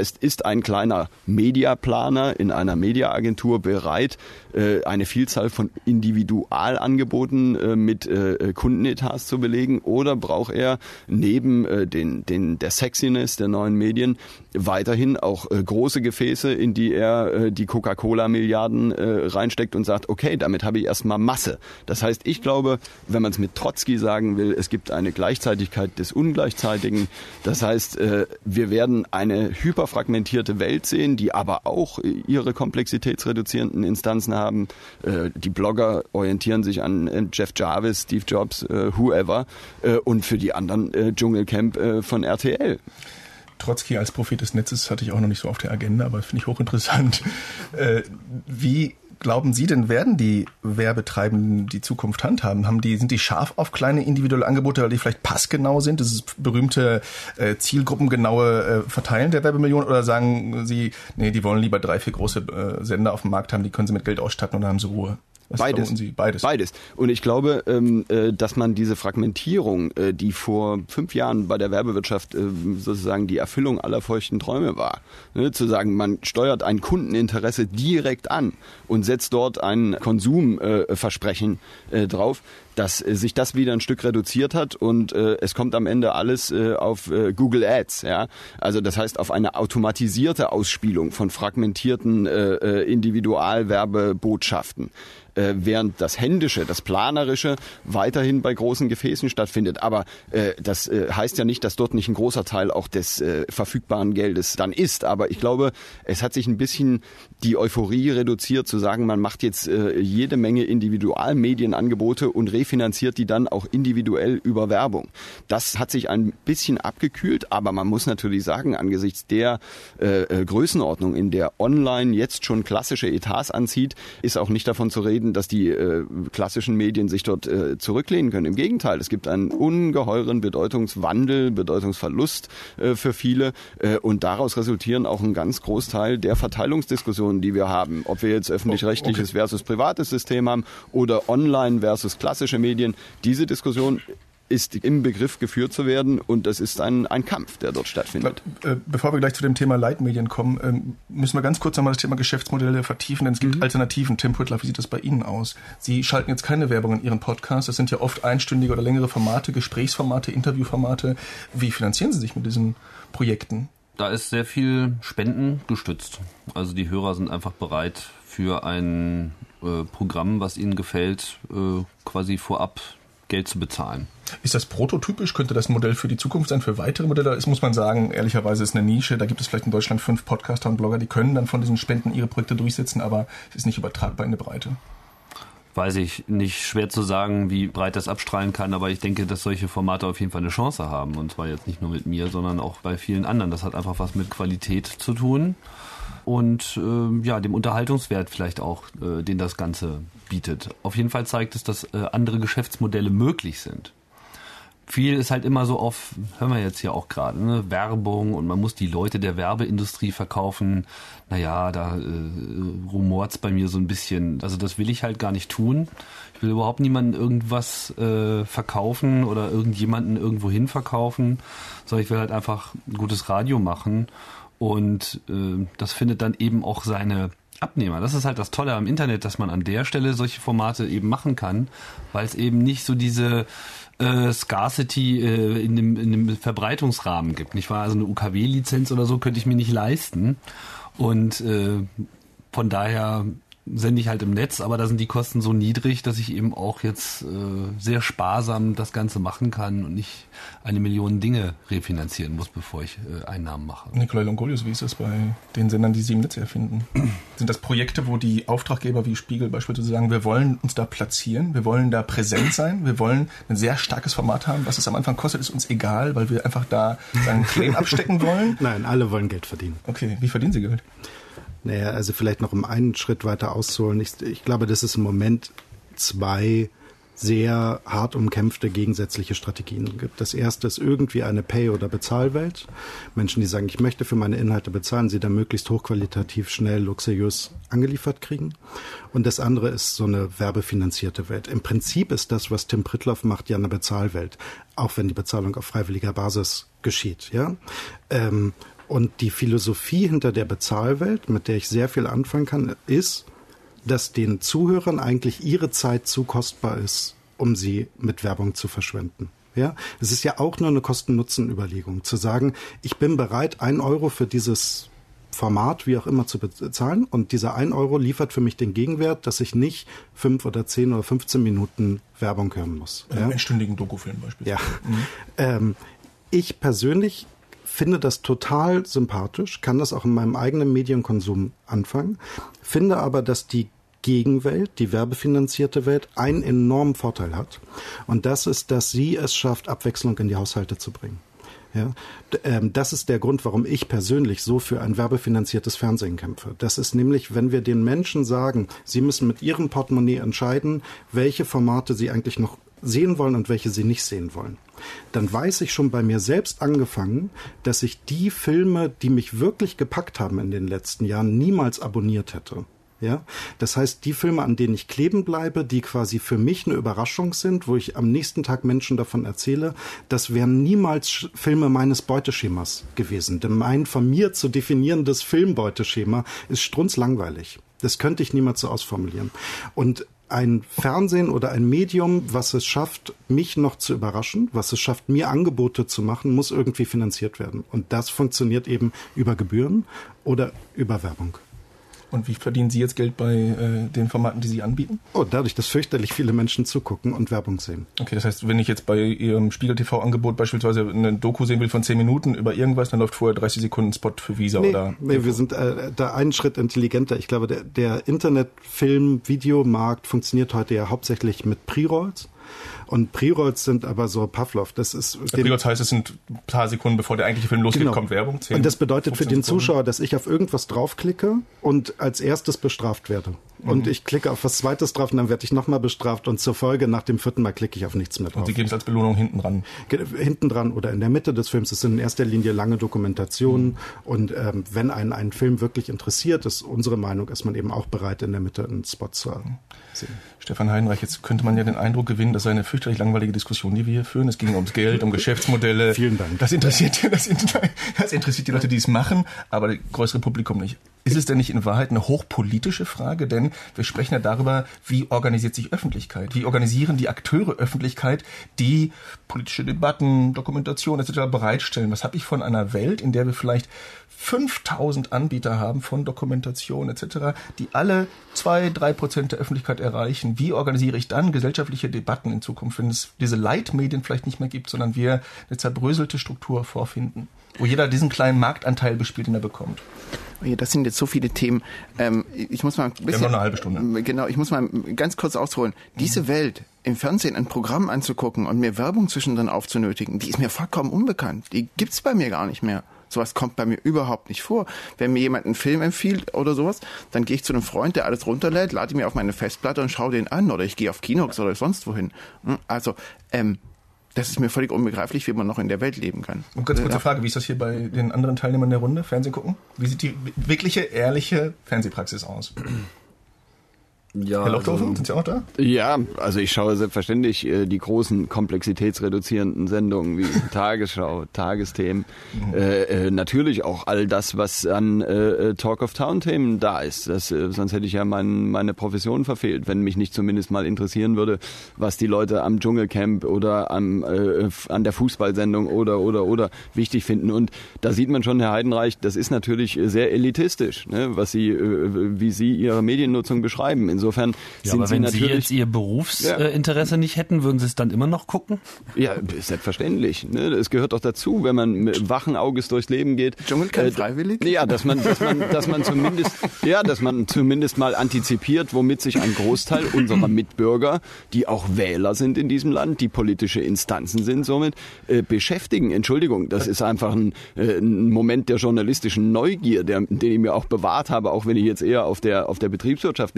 heißt, ist ein kleiner Mediaplaner in einer Mediaagentur bereit, eine Vielzahl von Individualangeboten mit Kundenetats zu belegen, oder braucht er neben den, den, der Sexiness der neuen Medien weiterhin auch große Gefäße, in die er die Coca-Cola-Milliarden reinsteckt und sagt, okay, damit habe ich erstmal Masse. Das heißt, ich glaube, wenn man es mit Trotzki sagen will, es gibt eine Gleichzeitigkeit des Ungleichzeitigen. Das heißt, wir werden eine hyperfragmentierte Welt sehen, die aber auch ihre komplexitätsreduzierenden Instanzen haben. Die Blogger orientieren sich an Jeff Jarvis, Steve Jobs, whoever, und für die anderen Dschungelcamp von R T L. Trotzki als Prophet des Netzes hatte ich auch noch nicht so auf der Agenda, aber finde ich hochinteressant. Wie glauben Sie denn, werden die Werbetreibenden die Zukunft handhaben? Haben die, sind die scharf auf kleine individuelle Angebote, weil die vielleicht passgenau sind? Das ist berühmte äh, zielgruppengenaue äh, Verteilen der Werbemillionen? Oder sagen Sie, nee, die wollen lieber drei, vier große äh, Sender auf dem Markt haben, die können sie mit Geld ausstatten und dann haben sie Ruhe? Was Beides. Sie? Beides. Beides. Und ich glaube, dass man diese Fragmentierung, die vor fünf Jahren bei der Werbewirtschaft sozusagen die Erfüllung aller feuchten Träume war, zu sagen, man steuert ein Kundeninteresse direkt an und setzt dort ein Konsumversprechen drauf, dass sich das wieder ein Stück reduziert hat und äh, es kommt am Ende alles äh, auf äh, Google Ads. Ja? Also das heißt auf eine automatisierte Ausspielung von fragmentierten äh, Individualwerbebotschaften. Während das Händische, das Planerische weiterhin bei großen Gefäßen stattfindet. Aber äh, das äh, heißt ja nicht, dass dort nicht ein großer Teil auch des äh, verfügbaren Geldes dann ist. Aber ich glaube, es hat sich ein bisschen die Euphorie reduziert, zu sagen, man macht jetzt äh, jede Menge Individualmedienangebote und refinanziert die dann auch individuell über Werbung. Das hat sich ein bisschen abgekühlt, aber man muss natürlich sagen, angesichts der äh, Größenordnung, in der online jetzt schon klassische Etats anzieht, ist auch nicht davon zu reden, dass die äh, klassischen Medien sich dort äh, zurücklehnen können. Im Gegenteil, es gibt einen ungeheuren Bedeutungswandel, Bedeutungsverlust äh, für viele äh, und daraus resultieren auch ein ganz Großteil der Verteilungsdiskussionen, die wir haben. Ob wir jetzt öffentlich-rechtliches okay. versus privates System haben oder online versus klassische Medien. Diese Diskussion ist im Begriff geführt zu werden und das ist ein, ein Kampf, der dort stattfindet. Bevor wir gleich zu dem Thema Leitmedien kommen, müssen wir ganz kurz nochmal das Thema Geschäftsmodelle vertiefen, denn es gibt mhm. Alternativen. Tim Pritlove, wie sieht das bei Ihnen aus? Sie schalten jetzt keine Werbung in Ihren Podcasts, das sind ja oft einstündige oder längere Formate, Gesprächsformate, Interviewformate. Wie finanzieren Sie sich mit diesen Projekten? Da ist sehr viel Spenden gestützt. Also die Hörer sind einfach bereit für ein äh, Programm, was ihnen gefällt, äh, quasi vorab Geld zu bezahlen. Ist das prototypisch? Könnte das ein Modell für die Zukunft sein, für weitere Modelle? Das muss man sagen, ehrlicherweise ist eine Nische. Da gibt es vielleicht in Deutschland fünf Podcaster und Blogger, die können dann von diesen Spenden ihre Projekte durchsetzen, aber es ist nicht übertragbar in der Breite. Weiß ich nicht, schwer zu sagen, wie breit das abstrahlen kann, aber ich denke, dass solche Formate auf jeden Fall eine Chance haben. Und zwar jetzt nicht nur mit mir, sondern auch bei vielen anderen. Das hat einfach was mit Qualität zu tun und äh, ja, dem Unterhaltungswert vielleicht auch, äh, den das Ganze bietet. Auf jeden Fall zeigt es, dass äh, andere Geschäftsmodelle möglich sind. Viel ist halt immer so auf, hören wir jetzt hier auch gerade, ne, Werbung und man muss die Leute der Werbeindustrie verkaufen. Naja, da äh, rumort's bei mir so ein bisschen. Also das will ich halt gar nicht tun. Ich will überhaupt niemandem irgendwas äh, verkaufen oder irgendjemanden irgendwo hin verkaufen, sondern ich will halt einfach ein gutes Radio machen und äh, das findet dann eben auch seine Abnehmer. Das ist halt das Tolle am Internet, dass man an der Stelle solche Formate eben machen kann, weil es eben nicht so diese äh, Scarcity äh, in, dem, in dem Verbreitungsrahmen gibt. Nicht wahr? Also eine U K W-Lizenz oder so könnte ich mir nicht leisten. Und äh, von daher sende ich halt im Netz, aber da sind die Kosten so niedrig, dass ich eben auch jetzt äh, sehr sparsam das Ganze machen kann und nicht eine Million Dinge refinanzieren muss, bevor ich äh, Einnahmen mache. Nikolai Longolius, wie ist das bei den Sendern, die Sie im Netz erfinden? Sind das Projekte, wo die Auftraggeber wie Spiegel beispielsweise sagen, wir wollen uns da platzieren, wir wollen da präsent sein, wir wollen ein sehr starkes Format haben, was es am Anfang kostet, ist uns egal, weil wir einfach da einen Claim abstecken wollen? Nein, alle wollen Geld verdienen. Okay, wie verdienen Sie Geld? Naja, also vielleicht noch um einen Schritt weiter auszuholen. Ich, ich glaube, dass es im Moment zwei sehr hart umkämpfte gegensätzliche Strategien gibt. Das erste ist irgendwie eine Pay- oder Bezahlwelt. Menschen, die sagen, ich möchte für meine Inhalte bezahlen, sie dann möglichst hochqualitativ, schnell, luxuriös angeliefert kriegen. Und das andere ist so eine werbefinanzierte Welt. Im Prinzip ist das, was Tim Pritlove macht, ja eine Bezahlwelt, auch wenn die Bezahlung auf freiwilliger Basis geschieht. Ja. Ähm, Und die Philosophie hinter der Bezahlwelt, mit der ich sehr viel anfangen kann, ist, dass den Zuhörern eigentlich ihre Zeit zu kostbar ist, um sie mit Werbung zu verschwenden. Ja, es ist ja auch nur eine Kosten-Nutzen-Überlegung, zu sagen, ich bin bereit, ein Euro für dieses Format, wie auch immer, zu bezahlen, und dieser ein Euro liefert für mich den Gegenwert, dass ich nicht fünf oder zehn oder fünfzehn Minuten Werbung hören muss. Bei einem einstündigen Dokufilm beispielsweise. Ja. Mhm. Ähm, ich persönlich finde das total sympathisch, kann das auch in meinem eigenen Medienkonsum anfangen, finde aber, dass die Gegenwelt, die werbefinanzierte Welt, einen enormen Vorteil hat. Und das ist, dass sie es schafft, Abwechslung in die Haushalte zu bringen. Ja, das ist der Grund, warum ich persönlich so für ein werbefinanziertes Fernsehen kämpfe. Das ist nämlich, wenn wir den Menschen sagen, sie müssen mit ihrem Portemonnaie entscheiden, welche Formate sie eigentlich noch sehen wollen und welche sie nicht sehen wollen. Dann weiß ich schon bei mir selbst angefangen, dass ich die Filme, die mich wirklich gepackt haben in den letzten Jahren, niemals abonniert hätte. Ja, das heißt, die Filme, an denen ich kleben bleibe, die quasi für mich eine Überraschung sind, wo ich am nächsten Tag Menschen davon erzähle, das wären niemals Filme meines Beuteschemas gewesen. Denn mein von mir zu definierendes Filmbeuteschema ist strunzlangweilig. Das könnte ich niemals so ausformulieren. Und ein Fernsehen oder ein Medium, was es schafft, mich noch zu überraschen, was es schafft, mir Angebote zu machen, muss irgendwie finanziert werden. Und das funktioniert eben über Gebühren oder über Werbung. Und wie verdienen Sie jetzt Geld bei äh, den Formaten, die Sie anbieten? Oh, dadurch, dass fürchterlich viele Menschen zugucken und Werbung sehen. Okay, das heißt, wenn ich jetzt bei Ihrem Spiegel-T V-Angebot beispielsweise eine Doku sehen will von zehn Minuten über irgendwas, dann läuft vorher dreißig Sekunden Spot für Visa nee, oder... Nee, wir sind äh, da einen Schritt intelligenter. Ich glaube, der, der Internet-Film-Videomarkt funktioniert heute ja hauptsächlich mit Pre-Rolls. Und Pre-Rolls sind aber so Pavlov. Das ist Pre-Rolls heißt, es sind ein paar Sekunden, bevor der eigentliche Film losgeht, genau. kommt Werbung. zehn, und das bedeutet für den Sekunden. Zuschauer, dass ich auf irgendwas draufklicke und als erstes bestraft werde. Mhm. Und ich klicke auf was Zweites drauf und dann werde ich nochmal bestraft und zur Folge nach dem vierten Mal klicke ich auf nichts mehr drauf. Und Sie geben es als Belohnung hinten dran? Hinten dran oder in der Mitte des Films. Es sind in erster Linie lange Dokumentationen. Mhm. Und ähm, wenn einen ein Film wirklich interessiert, ist unsere Meinung, ist man eben auch bereit, in der Mitte einen Spot zu sehen. Stefan Heidenreich, jetzt könnte man ja den Eindruck gewinnen, das sei eine fürchterlich langweilige Diskussion, die wir hier führen. Es ging ums Geld, um Geschäftsmodelle. Vielen Dank. Das interessiert, das, das interessiert die Leute, die es machen, aber das größere Publikum nicht. Ist es denn nicht in Wahrheit eine hochpolitische Frage? Denn wir sprechen ja darüber, wie organisiert sich Öffentlichkeit? Wie organisieren die Akteure Öffentlichkeit, die politische Debatten, Dokumentation et cetera bereitstellen? Was habe ich von einer Welt, in der wir vielleicht fünftausend Anbieter haben von Dokumentation et cetera, die alle zwei, drei Prozent der Öffentlichkeit erreichen? Wie organisiere ich dann gesellschaftliche Debatten in Zukunft, wenn es diese Leitmedien vielleicht nicht mehr gibt, sondern wir eine zerbröselte Struktur vorfinden, wo jeder diesen kleinen Marktanteil bespielt, den er bekommt? Ja, das sind jetzt so viele Themen. Ähm, ich muss mal ein bisschen, wir haben noch eine halbe Stunde. Genau, ich muss mal ganz kurz ausholen. Diese mhm. Welt, im Fernsehen ein Programm anzugucken und mir Werbung zwischendrin aufzunötigen, die ist mir vollkommen unbekannt. Die gibt's bei mir gar nicht mehr. Sowas kommt bei mir überhaupt nicht vor. Wenn mir jemand einen Film empfiehlt oder sowas, dann gehe ich zu einem Freund, der alles runterlädt, lade ihn mir auf meine Festplatte und schaue den an. Oder ich gehe auf Kinox oder sonst wohin. Also, ähm, das ist mir völlig unbegreiflich, wie man noch in der Welt leben kann. Und ganz kurze Frage, wie ist das hier bei den anderen Teilnehmern der Runde? Fernsehen gucken? Wie sieht die wirkliche, ehrliche Fernsehpraxis aus? Ja, Herr Lochthofen, also, sind Sie auch da? Ja, also ich schaue selbstverständlich äh, die großen komplexitätsreduzierenden Sendungen wie Tagesschau, Tagesthemen, mhm. äh, äh, natürlich auch all das, was an äh, Talk of Town-Themen da ist. Das, äh, sonst hätte ich ja mein, meine Profession verfehlt, wenn mich nicht zumindest mal interessieren würde, was die Leute am Dschungelcamp oder am, äh, an der Fußballsendung oder oder oder wichtig finden. Und da sieht man schon, Herr Heidenreich, das ist natürlich sehr elitistisch, ne, was Sie, äh, wie Sie Ihre Mediennutzung beschreiben. Insofern ja, sind aber Sie wenn natürlich, Sie jetzt Ihr Berufsinteresse ja. nicht hätten, würden Sie es dann immer noch gucken? Ja, selbstverständlich. Ne? Es gehört doch dazu, wenn man mit wachen Auges durchs Leben geht. Dschungelcamp äh, freiwillig? Ja, dass man, dass man, dass man zumindest, ja, dass man zumindest mal antizipiert, womit sich ein Großteil unserer Mitbürger, die auch Wähler sind in diesem Land, die politische Instanzen sind, somit äh, beschäftigen. Entschuldigung, das ist einfach ein, äh, ein Moment der journalistischen Neugier, der, den ich mir auch bewahrt habe, auch wenn ich jetzt eher auf der auf der betriebswirtschaftlichen Seite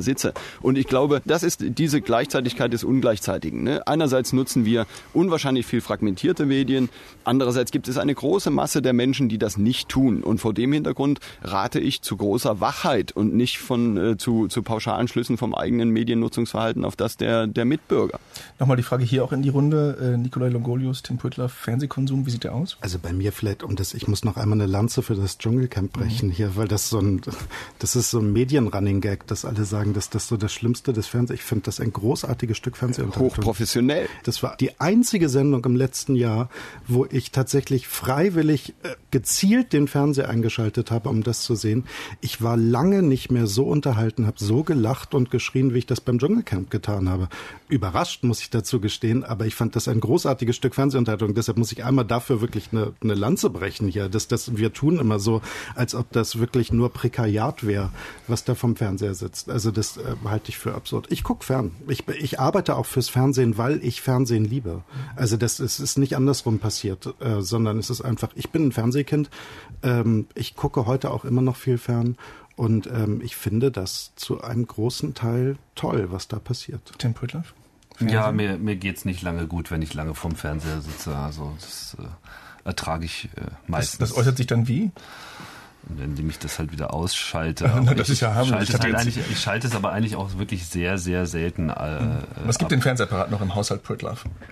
sitze. Und ich glaube, das ist diese Gleichzeitigkeit des Ungleichzeitigen. Ne? Einerseits nutzen wir unwahrscheinlich viel fragmentierte Medien, andererseits gibt es eine große Masse der Menschen, die das nicht tun. Und vor dem Hintergrund rate ich zu großer Wachheit und nicht von äh, zu, zu pauschalen Schlüssen vom eigenen Mediennutzungsverhalten auf das der, der Mitbürger. Nochmal die Frage hier auch in die Runde. Äh, Nikolai Longolius, Tim Püttler, Fernsehkonsum, wie sieht der aus? Also bei mir vielleicht, um das, ich muss noch einmal eine Lanze für das Dschungelcamp brechen mhm. hier, weil das so ein, das ist so ein Medien-Running-Gag, dass alle sagen, dass das so das Schlimmste des Fernsehens. Ich finde das ein großartiges Stück Fernsehunterhaltung. Hochprofessionell. Das war die einzige Sendung im letzten Jahr, wo ich tatsächlich freiwillig äh, gezielt den Fernseher eingeschaltet habe, um das zu sehen. Ich war lange nicht mehr so unterhalten, habe so gelacht und geschrien, wie ich das beim Dschungelcamp getan habe. Überrascht, muss ich dazu gestehen, aber ich fand das ein großartiges Stück Fernsehunterhaltung. Deshalb muss ich einmal dafür wirklich eine, eine Lanze brechen hier. Das, das, wir tun immer so, als ob das wirklich nur Prekariat wäre, was da vom Fernseher sitzt. Also das äh, halte ich für absurd. Ich gucke fern. Ich, ich arbeite auch fürs Fernsehen, weil ich Fernsehen liebe. Also das ist, ist nicht andersrum passiert, äh, sondern es ist einfach, ich bin ein Fernsehkind. Ähm, ich gucke heute auch immer noch viel fern. Und ähm, ich finde das zu einem großen Teil toll, was da passiert. Tim Püttler? Ja, mir, mir geht's nicht lange gut, wenn ich lange vorm Fernseher sitze. Also das äh, ertrage ich äh, meistens. Das, das äußert sich dann wie? Indem ich das halt wieder ausschalte. Na, das ich, ist ja harmlos. Ich, halt ich schalte es aber eigentlich auch wirklich sehr, sehr selten. Äh, Was gibt ab. den Fernsehapparat noch im Haushalt Püttler?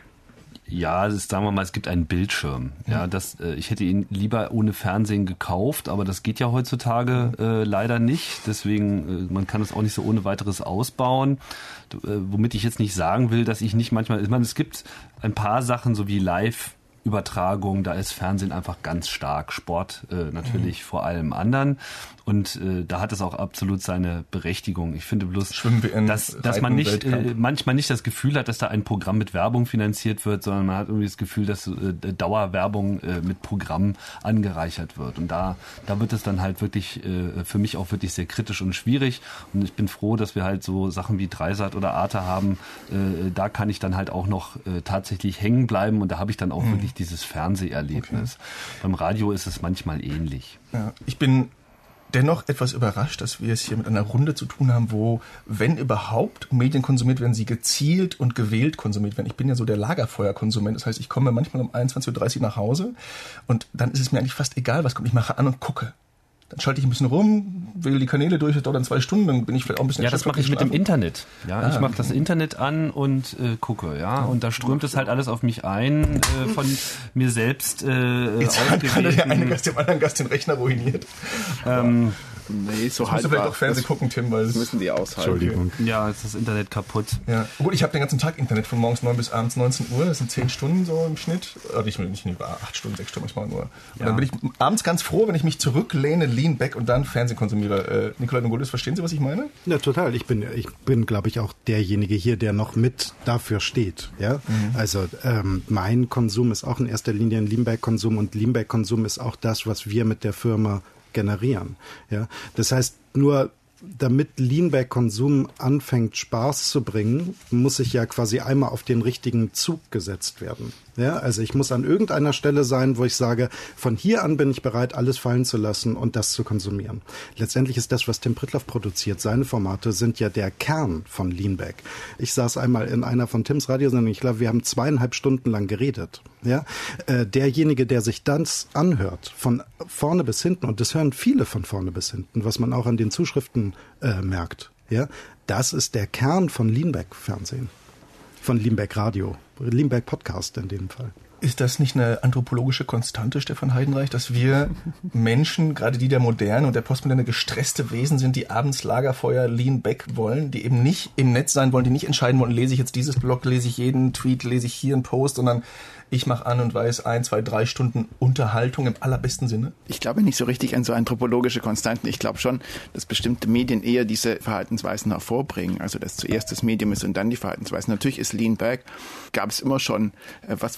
Ja, es ist, sagen wir mal, es gibt einen Bildschirm. Ja, das, äh, ich hätte ihn lieber ohne Fernsehen gekauft, aber das geht ja heutzutage äh, leider nicht. Deswegen, äh, man kann es auch nicht so ohne weiteres ausbauen. Äh, womit ich jetzt nicht sagen will, dass ich nicht manchmal, ich meine, es gibt ein paar Sachen, so wie Live- Übertragung, da ist Fernsehen einfach ganz stark, Sport äh, natürlich mhm. vor allem anderen und äh, da hat es auch absolut seine Berechtigung. Ich finde bloß, dass, dass man nicht äh, manchmal nicht das Gefühl hat, dass da ein Programm mit Werbung finanziert wird, sondern man hat irgendwie das Gefühl, dass äh, Dauerwerbung äh, mit Programm angereichert wird und da da wird es dann halt wirklich äh, für mich auch wirklich sehr kritisch und schwierig und ich bin froh, dass wir halt so Sachen wie Dreisat oder Arte haben. Äh, da kann ich dann halt auch noch äh, tatsächlich hängen bleiben und da habe ich dann auch mhm. wirklich dieses Fernseherlebnis. Okay. Beim Radio ist es manchmal ähnlich. Ja, ich bin dennoch etwas überrascht, dass wir es hier mit einer Runde zu tun haben, wo, wenn überhaupt Medien konsumiert werden, sie gezielt und gewählt konsumiert werden. Ich bin ja so der Lagerfeuerkonsument. Das heißt, ich komme manchmal um einundzwanzig Uhr dreißig nach Hause und dann ist es mir eigentlich fast egal, was kommt. Ich mache an und gucke. Dann schalte ich ein bisschen rum, wähle die Kanäle durch, das dauert dann zwei Stunden, dann bin ich vielleicht auch ein bisschen... Ja, das mache ich mit dem Internet. Ja, ah, ich mache das Internet an und äh, gucke, ja, und da strömt es halt alles auf mich ein, äh, von mir selbst äh, Jetzt hat gerade der eine Gast dem anderen Gast den Rechner ruiniert. Ähm, Nee, so halt. Musst du vielleicht auch Fernsehen gucken, Tim, weil das müssen die aushalten. Entschuldigung. Ja, jetzt ist das Internet kaputt. Ja. Gut, ich habe den ganzen Tag Internet von morgens neun bis abends neunzehn Uhr. Das sind zehn Stunden so im Schnitt. Oder nicht, nicht über acht Stunden, sechs Stunden manchmal nur. Und ja. Dann bin ich abends ganz froh, wenn ich mich zurücklehne, lean back und dann Fernsehen konsumiere. Äh, Nikolai Longolius, verstehen Sie, was ich meine? Ja, total. Ich bin, ich bin, glaube ich, auch derjenige hier, der noch mit dafür steht. Ja, mhm. Also ähm, mein Konsum ist auch in erster Linie ein Leanback-Konsum und Leanback-Konsum ist auch das, was wir mit der Firma generieren. Ja, das heißt, nur damit Leanback-Konsum anfängt Spaß zu bringen, muss ich ja quasi einmal auf den richtigen Zug gesetzt werden. Ja, also ich muss an irgendeiner Stelle sein, wo ich sage, von hier an bin ich bereit, alles fallen zu lassen und das zu konsumieren. Letztendlich ist das, was Tim Pritlove produziert, seine Formate sind ja der Kern von Leanback. Ich saß einmal in einer von Tims Radiosendungen, ich glaube, wir haben zweieinhalb Stunden lang geredet. Ja, äh, derjenige, der sich das anhört, von vorne bis hinten, und das hören viele von vorne bis hinten, was man auch an den Zuschriften äh, merkt, ja, das ist der Kern von Leanback-Fernsehen, von Leanback-Radio, Leanback-Podcast in dem Fall. Ist das nicht eine anthropologische Konstante, Stefan Heidenreich, dass wir Menschen, gerade die der Moderne und der Postmoderne, gestresste Wesen sind, die abends Lagerfeuer lean back wollen, die eben nicht im Netz sein wollen, die nicht entscheiden wollen, lese ich jetzt dieses Blog, lese ich jeden Tweet, lese ich hier einen Post, sondern ich mache an und weiß, ein, zwei, drei Stunden Unterhaltung im allerbesten Sinne? Ich glaube nicht so richtig an so anthropologische Konstanten. Ich glaube schon, dass bestimmte Medien eher diese Verhaltensweisen hervorbringen. Also dass zuerst das Medium ist und dann die Verhaltensweisen. Natürlich ist Lean Back, gab es immer schon. Was war die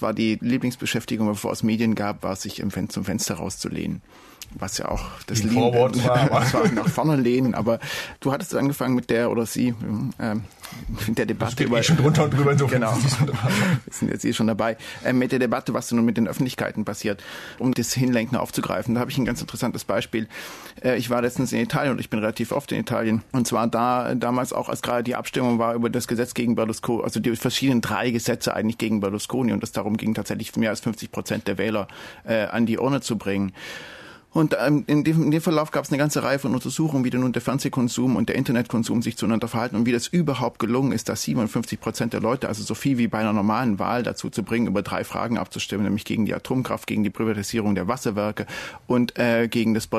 Lieblingsbeschäftigung, bevor es Medien gab, war es, sich im Fen- zum Fenster rauszulehnen. Was ja auch das Lehnen war. Was war nach vorne lehnen, aber du hattest angefangen mit der oder sie ähm, mit der Debatte über... schon drunter und drüber. Genau, wir sind jetzt eh schon dabei. Ähm, mit der Debatte, was nun mit den Öffentlichkeiten passiert, um das Hinlenken aufzugreifen. Da habe ich ein ganz interessantes Beispiel. Äh, ich war letztens in Italien und ich bin relativ oft in Italien. Und zwar da damals auch, als gerade die Abstimmung war über das Gesetz gegen Berlusconi, also die verschiedenen drei Gesetze eigentlich gegen Berlusconi und es darum ging, tatsächlich mehr als fünfzig Prozent der Wähler äh, an die Urne zu bringen. Und ähm, in, dem, in dem Verlauf gab es eine ganze Reihe von Untersuchungen, wie denn nun der Fernsehkonsum und der Internetkonsum sich zueinander verhalten und wie das überhaupt gelungen ist, dass siebenundfünfzig Prozent der Leute, also so viel wie bei einer normalen Wahl, dazu zu bringen, über drei Fragen abzustimmen, nämlich gegen die Atomkraft, gegen die Privatisierung der Wasserwerke und äh, gegen das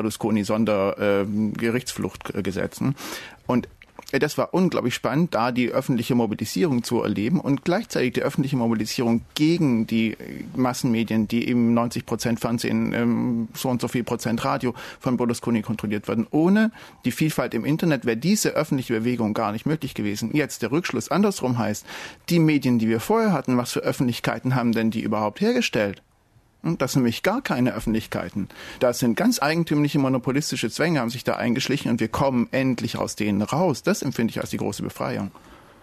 Berlusconi-Sondergerichtsfluchtgesetz. Äh, und das war unglaublich spannend, da die öffentliche Mobilisierung zu erleben und gleichzeitig die öffentliche Mobilisierung gegen die Massenmedien, die eben neunzig Prozent Fernsehen, so und so viel Prozent Radio von Berlusconi kontrolliert werden. Ohne die Vielfalt im Internet wäre diese öffentliche Bewegung gar nicht möglich gewesen. Jetzt der Rückschluss andersrum heißt, die Medien, die wir vorher hatten, was für Öffentlichkeiten haben denn die überhaupt hergestellt? Das sind nämlich gar keine Öffentlichkeiten. Das sind ganz eigentümliche monopolistische Zwänge, haben sich da eingeschlichen und wir kommen endlich aus denen raus. Das empfinde ich als die große Befreiung.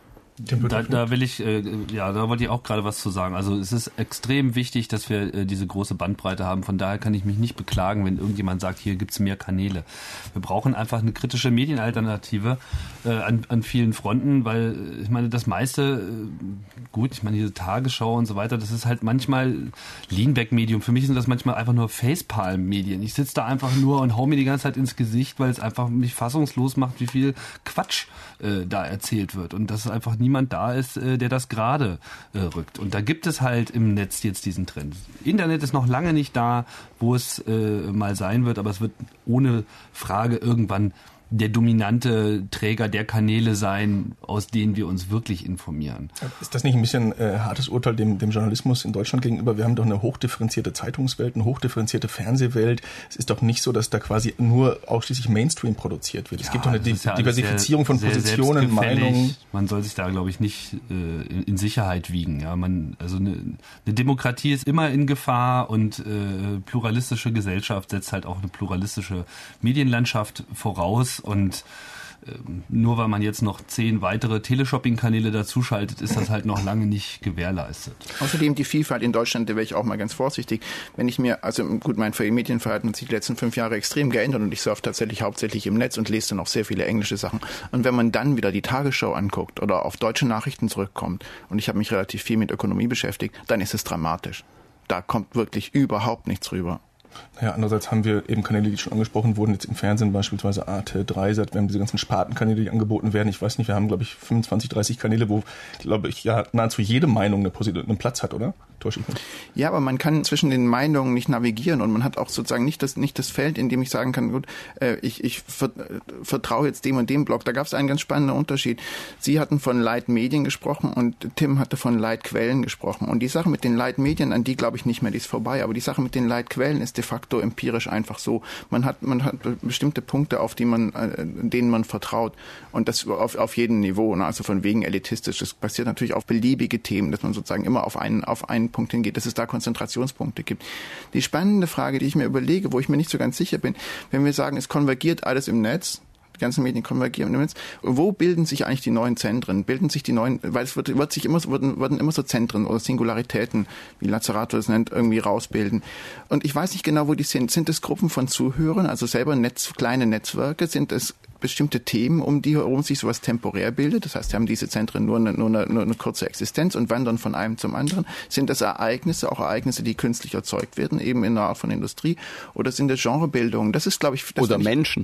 Da, da will ich, äh, ja, da wollte ich auch gerade was zu sagen. Also es ist extrem wichtig, dass wir äh, diese große Bandbreite haben. Von daher kann ich mich nicht beklagen, wenn irgendjemand sagt, hier gibt's mehr Kanäle. Wir brauchen einfach eine kritische Medienalternative äh, an, an vielen Fronten, weil äh, ich meine, das meiste, äh, gut, ich meine, diese Tagesschau und so weiter, das ist halt manchmal Leanback-Medium. Für mich sind das manchmal einfach nur Facepalm-Medien. Ich sitze da einfach nur und hau mir die ganze Zeit ins Gesicht, weil es einfach mich fassungslos macht, wie viel Quatsch äh, da erzählt wird. Und das ist einfach nie niemand da ist, der das gerade äh, rückt. Und da gibt es halt im Netz jetzt diesen Trend. Internet ist noch lange nicht da, wo es äh, mal sein wird, aber es wird ohne Frage irgendwann der dominante Träger der Kanäle sein, aus denen wir uns wirklich informieren. Ist das nicht ein bisschen äh, hartes Urteil dem, dem Journalismus in Deutschland gegenüber? Wir haben doch eine hochdifferenzierte Zeitungswelt, eine hochdifferenzierte Fernsehwelt. Es ist doch nicht so, dass da quasi nur ausschließlich Mainstream produziert wird. Es ja, gibt doch eine Di- ja Diversifizierung sehr, von sehr Positionen, Meinungen. Man soll sich da, glaube ich, nicht äh, in, in Sicherheit wiegen. Ja, man, also eine, eine Demokratie ist immer in Gefahr und äh, pluralistische Gesellschaft setzt halt auch eine pluralistische Medienlandschaft voraus. Und äh, nur weil man jetzt noch zehn weitere Teleshopping-Kanäle dazuschaltet, ist das halt noch lange nicht gewährleistet. Außerdem die Vielfalt in Deutschland, da wäre ich auch mal ganz vorsichtig. Wenn ich mir, also gut, mein Medienverhalten hat sich die letzten fünf Jahre extrem geändert und ich surfe tatsächlich hauptsächlich im Netz und lese dann auch sehr viele englische Sachen. Und wenn man dann wieder die Tagesschau anguckt oder auf deutsche Nachrichten zurückkommt, und ich habe mich relativ viel mit Ökonomie beschäftigt, dann ist es dramatisch. Da kommt wirklich überhaupt nichts rüber. Naja, andererseits haben wir eben Kanäle, die schon angesprochen wurden, jetzt im Fernsehen beispielsweise Arte, Dreisat, wir haben diese ganzen Spartenkanäle, die angeboten werden. Ich weiß nicht, wir haben, glaube ich, fünfundzwanzig, dreißig Kanäle, wo, glaube ich, ja nahezu jede Meinung eine Position, einen Platz hat, oder? Täusche ich mich? Ja, aber man kann zwischen den Meinungen nicht navigieren und man hat auch sozusagen nicht das, nicht das Feld, in dem ich sagen kann, gut, äh, ich, ich ver, äh, vertraue jetzt dem und dem Blog. Da gab es einen ganz spannenden Unterschied. Sie hatten von Leitmedien gesprochen und Tim hatte von Leitquellen gesprochen. Und die Sache mit den Leitmedien, an die glaube ich nicht mehr, die ist vorbei. Aber die Sache mit den Leitquellen ist de facto empirisch einfach so. Man hat, man hat bestimmte Punkte, auf die man, äh, denen man vertraut. Und das auf, auf jedem Niveau. Ne? Also von wegen elitistisch. Das passiert natürlich auf beliebige Themen, dass man sozusagen immer auf einen, auf einen Punkt hingeht, dass es da Konzentrationspunkte gibt. Die spannende Frage, die ich mir überlege, wo ich mir nicht so ganz sicher bin, wenn wir sagen, es konvergiert alles im Netz, die ganzen Medien konvergieren im Netz, wo bilden sich eigentlich die neuen Zentren? Bilden sich die neuen, weil es wird, wird sich immer, werden, werden immer so Zentren oder Singularitäten, wie Lazzarato das nennt, irgendwie rausbilden. Und ich weiß nicht genau, wo die sind. Sind es Gruppen von Zuhörern, also selber Netz, kleine Netzwerke? Sind es bestimmte Themen, um die herum sich sowas temporär bildet? Das heißt, sie haben diese Zentren nur eine, nur eine, nur eine kurze Existenz und wandern von einem zum anderen. Sind das Ereignisse, auch Ereignisse, die künstlich erzeugt werden, eben in einer Art von Industrie? Oder sind das Genrebildungen? Das ist, glaube ich... Das Oder Menschen.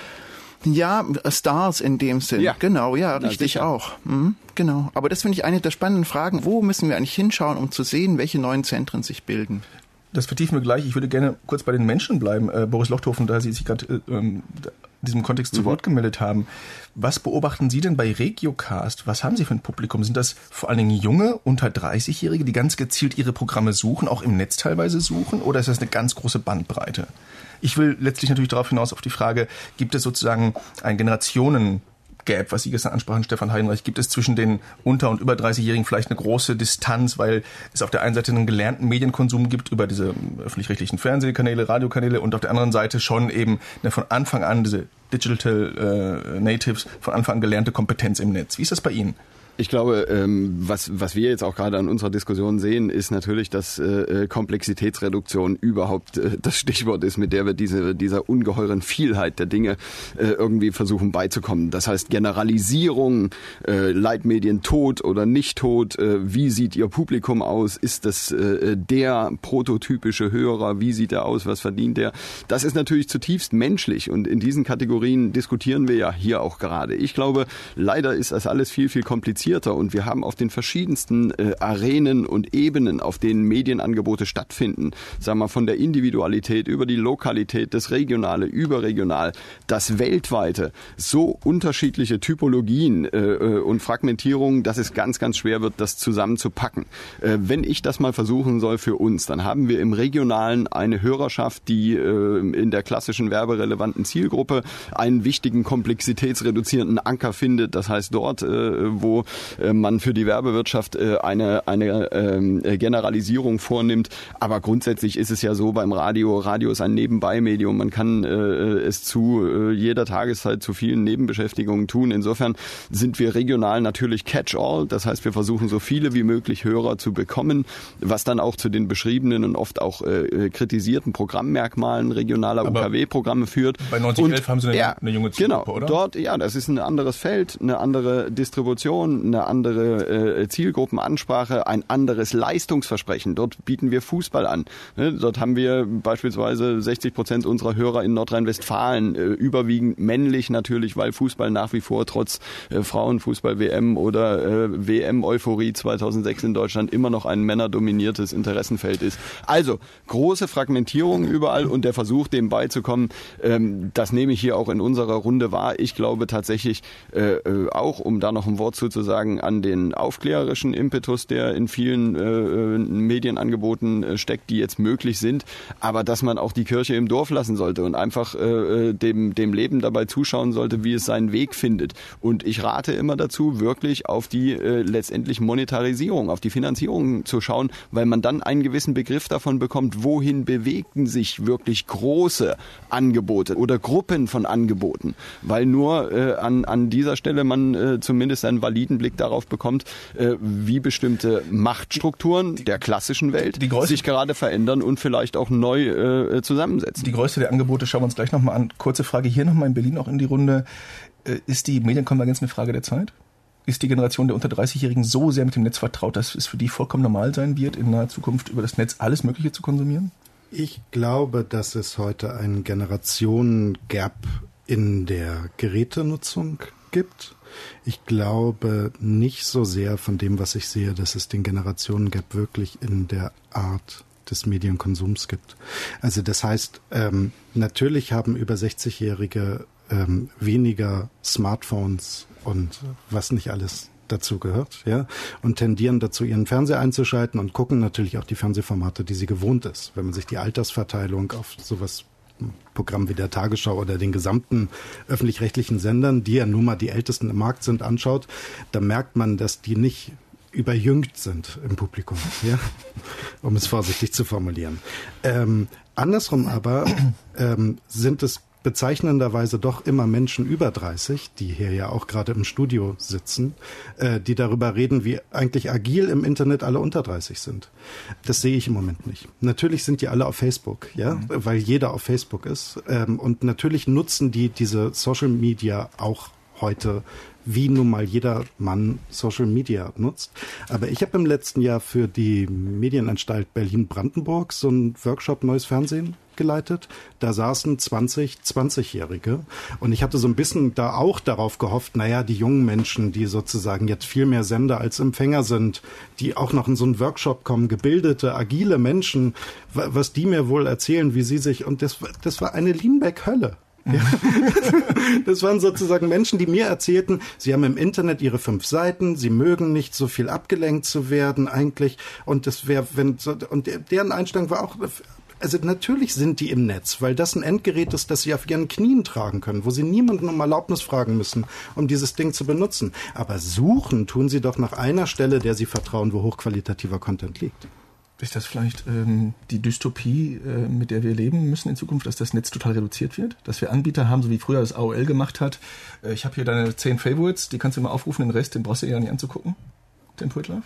Ja, Stars in dem Sinn. Ja. Genau, ja, ja richtig sicher. Auch. Mhm, genau. Aber das finde ich eine der spannenden Fragen. Wo müssen wir eigentlich hinschauen, um zu sehen, welche neuen Zentren sich bilden? Das vertiefen wir gleich. Ich würde gerne kurz bei den Menschen bleiben. Äh, Boris Lochthofen, da Sie sich gerade äh, in diesem Kontext zu mhm. Wort gemeldet haben. Was beobachten Sie denn bei Regiocast? Was haben Sie für ein Publikum? Sind das vor allen Dingen junge, unter dreißig-Jährige, die ganz gezielt ihre Programme suchen, auch im Netz teilweise suchen? Oder ist das eine ganz große Bandbreite? Ich will letztlich natürlich darauf hinaus auf die Frage, gibt es sozusagen ein Generationen Gap, was Sie gestern ansprachen, Stefan Heidenreich, gibt es zwischen den unter- und über dreißigjährigen vielleicht eine große Distanz, weil es auf der einen Seite einen gelernten Medienkonsum gibt über diese öffentlich-rechtlichen Fernsehkanäle, Radiokanäle und auf der anderen Seite schon eben eine von Anfang an diese Digital äh, Natives, von Anfang an gelernte Kompetenz im Netz. Wie ist das bei Ihnen? Ich glaube, ähm, was was wir jetzt auch gerade an unserer Diskussion sehen, ist natürlich, dass äh, Komplexitätsreduktion überhaupt äh, das Stichwort ist, mit der wir diese dieser ungeheuren Vielheit der Dinge äh, irgendwie versuchen beizukommen. Das heißt Generalisierung, äh, Leitmedien tot oder nicht tot, äh, wie sieht Ihr Publikum aus, ist das äh, der prototypische Hörer, wie sieht er aus, was verdient er? Das ist natürlich zutiefst menschlich und in diesen Kategorien diskutieren wir ja hier auch gerade. Ich glaube, leider ist das alles viel, viel komplizierter. Und wir haben auf den verschiedensten äh, Arenen und Ebenen, auf denen Medienangebote stattfinden, sagen wir von der Individualität über die Lokalität, das Regionale, überregional, das Weltweite, so unterschiedliche Typologien äh, und Fragmentierungen, dass es ganz, ganz schwer wird, das zusammenzupacken. Äh, wenn ich das mal versuchen soll für uns, dann haben wir im Regionalen eine Hörerschaft, die äh, in der klassischen werberelevanten Zielgruppe einen wichtigen komplexitätsreduzierenden Anker findet. Das heißt dort, äh, wo man für die Werbewirtschaft eine, eine Generalisierung vornimmt. Aber grundsätzlich ist es ja so beim Radio, Radio ist ein Nebenbei-Medium. Man kann es zu jeder Tageszeit zu vielen Nebenbeschäftigungen tun. Insofern sind wir regional natürlich Catch-all. Das heißt, wir versuchen so viele wie möglich Hörer zu bekommen, was dann auch zu den beschriebenen und oft auch kritisierten Programmmerkmalen regionaler U K W-Programme führt. Bei neunzig elf haben Sie eine, ja, eine junge Zielgruppe, genau, oder? Dort, ja, das ist ein anderes Feld, eine andere Distribution, eine andere äh, Zielgruppenansprache, ein anderes Leistungsversprechen. Dort bieten wir Fußball an. Ne? Dort haben wir beispielsweise sechzig Prozent unserer Hörer in Nordrhein-Westfalen, äh, überwiegend männlich natürlich, weil Fußball nach wie vor trotz äh, Frauenfußball-W M oder äh, W M-Euphorie zweitausendsechs in Deutschland immer noch ein männerdominiertes Interessenfeld ist. Also große Fragmentierung überall und der Versuch, dem beizukommen, ähm, das nehme ich hier auch in unserer Runde wahr. Ich glaube tatsächlich äh, auch, um da noch ein Wort zu sagen, an den aufklärerischen Impetus, der in vielen äh, Medienangeboten äh, steckt, die jetzt möglich sind, aber dass man auch die Kirche im Dorf lassen sollte und einfach äh, dem, dem Leben dabei zuschauen sollte, wie es seinen Weg findet. Und ich rate immer dazu, wirklich auf die äh, letztendlich Monetarisierung, auf die Finanzierung zu schauen, weil man dann einen gewissen Begriff davon bekommt, wohin bewegten sich wirklich große Angebote oder Gruppen von Angeboten, weil nur äh, an, an dieser Stelle man äh, zumindest einen validen Blick darauf bekommt, äh, wie bestimmte Machtstrukturen der klassischen Welt sich gerade verändern und vielleicht auch neu äh, zusammensetzen. Die Größe der Angebote schauen wir uns gleich nochmal an. Kurze Frage hier nochmal in Berlin auch in die Runde. Äh, ist die Medienkonvergenz eine Frage der Zeit? Ist die Generation der unter dreißigjährigen so sehr mit dem Netz vertraut, dass es für die vollkommen normal sein wird, in naher Zukunft über das Netz alles Mögliche zu konsumieren? Ich glaube, dass es heute einen Generationen-Gap in der Gerätenutzung gibt. Ich glaube nicht so sehr von dem, was ich sehe, dass es den Generationen-Gap wirklich in der Art des Medienkonsums gibt. Also das heißt, ähm, natürlich haben über sechzigjährige ähm, weniger Smartphones und was nicht alles dazu gehört, ja, und tendieren dazu, ihren Fernseher einzuschalten und gucken natürlich auch die Fernsehformate, die sie gewohnt ist. Wenn man sich die Altersverteilung auf sowas Programm wie der Tagesschau oder den gesamten öffentlich-rechtlichen Sendern, die ja nun mal die ältesten im Markt sind, anschaut, da merkt man, dass die nicht überjüngt sind im Publikum, ja, um es vorsichtig zu formulieren. Ähm, andersrum aber ähm, sind es bezeichnenderweise doch immer Menschen über dreißig, die hier ja auch gerade im Studio sitzen, äh, die darüber reden, wie eigentlich agil im Internet alle unter dreißig sind. Das sehe ich im Moment nicht. Natürlich sind die alle auf Facebook, ja, mhm. weil jeder auf Facebook ist. Ähm, und natürlich nutzen die diese Social Media auch heute, wie nun mal jeder Mann Social Media nutzt. Aber ich habe im letzten Jahr für die Medienanstalt Berlin-Brandenburg so einen Workshop Neues Fernsehen geleitet. Da saßen zwanzig zwanzigjährige und ich hatte so ein bisschen da auch darauf gehofft, naja, die jungen Menschen, die sozusagen jetzt viel mehr Sender als Empfänger sind, die auch noch in so einen Workshop kommen, gebildete, agile Menschen, was die mir wohl erzählen, wie sie sich, und das, das war eine Lienbeck-Hölle. Ja. Das waren sozusagen Menschen, die mir erzählten, sie haben im Internet ihre fünf Seiten, sie mögen nicht so viel abgelenkt zu werden eigentlich, und das wäre, wenn so, und deren Einstellung war auch, Also natürlich sind die im Netz, weil das ein Endgerät ist, das sie auf ihren Knien tragen können, wo sie niemanden um Erlaubnis fragen müssen, um dieses Ding zu benutzen. Aber suchen tun sie doch nach einer Stelle, der sie vertrauen, wo hochqualitativer Content liegt. Ist das vielleicht ähm, die Dystopie, äh, mit der wir leben müssen in Zukunft, dass das Netz total reduziert wird? Dass wir Anbieter haben, so wie früher das A O L gemacht hat. Äh, ich habe hier deine zehn Favorites, die kannst du mal aufrufen, den Rest, den brauchst du ja nicht anzugucken, den Pritlaff.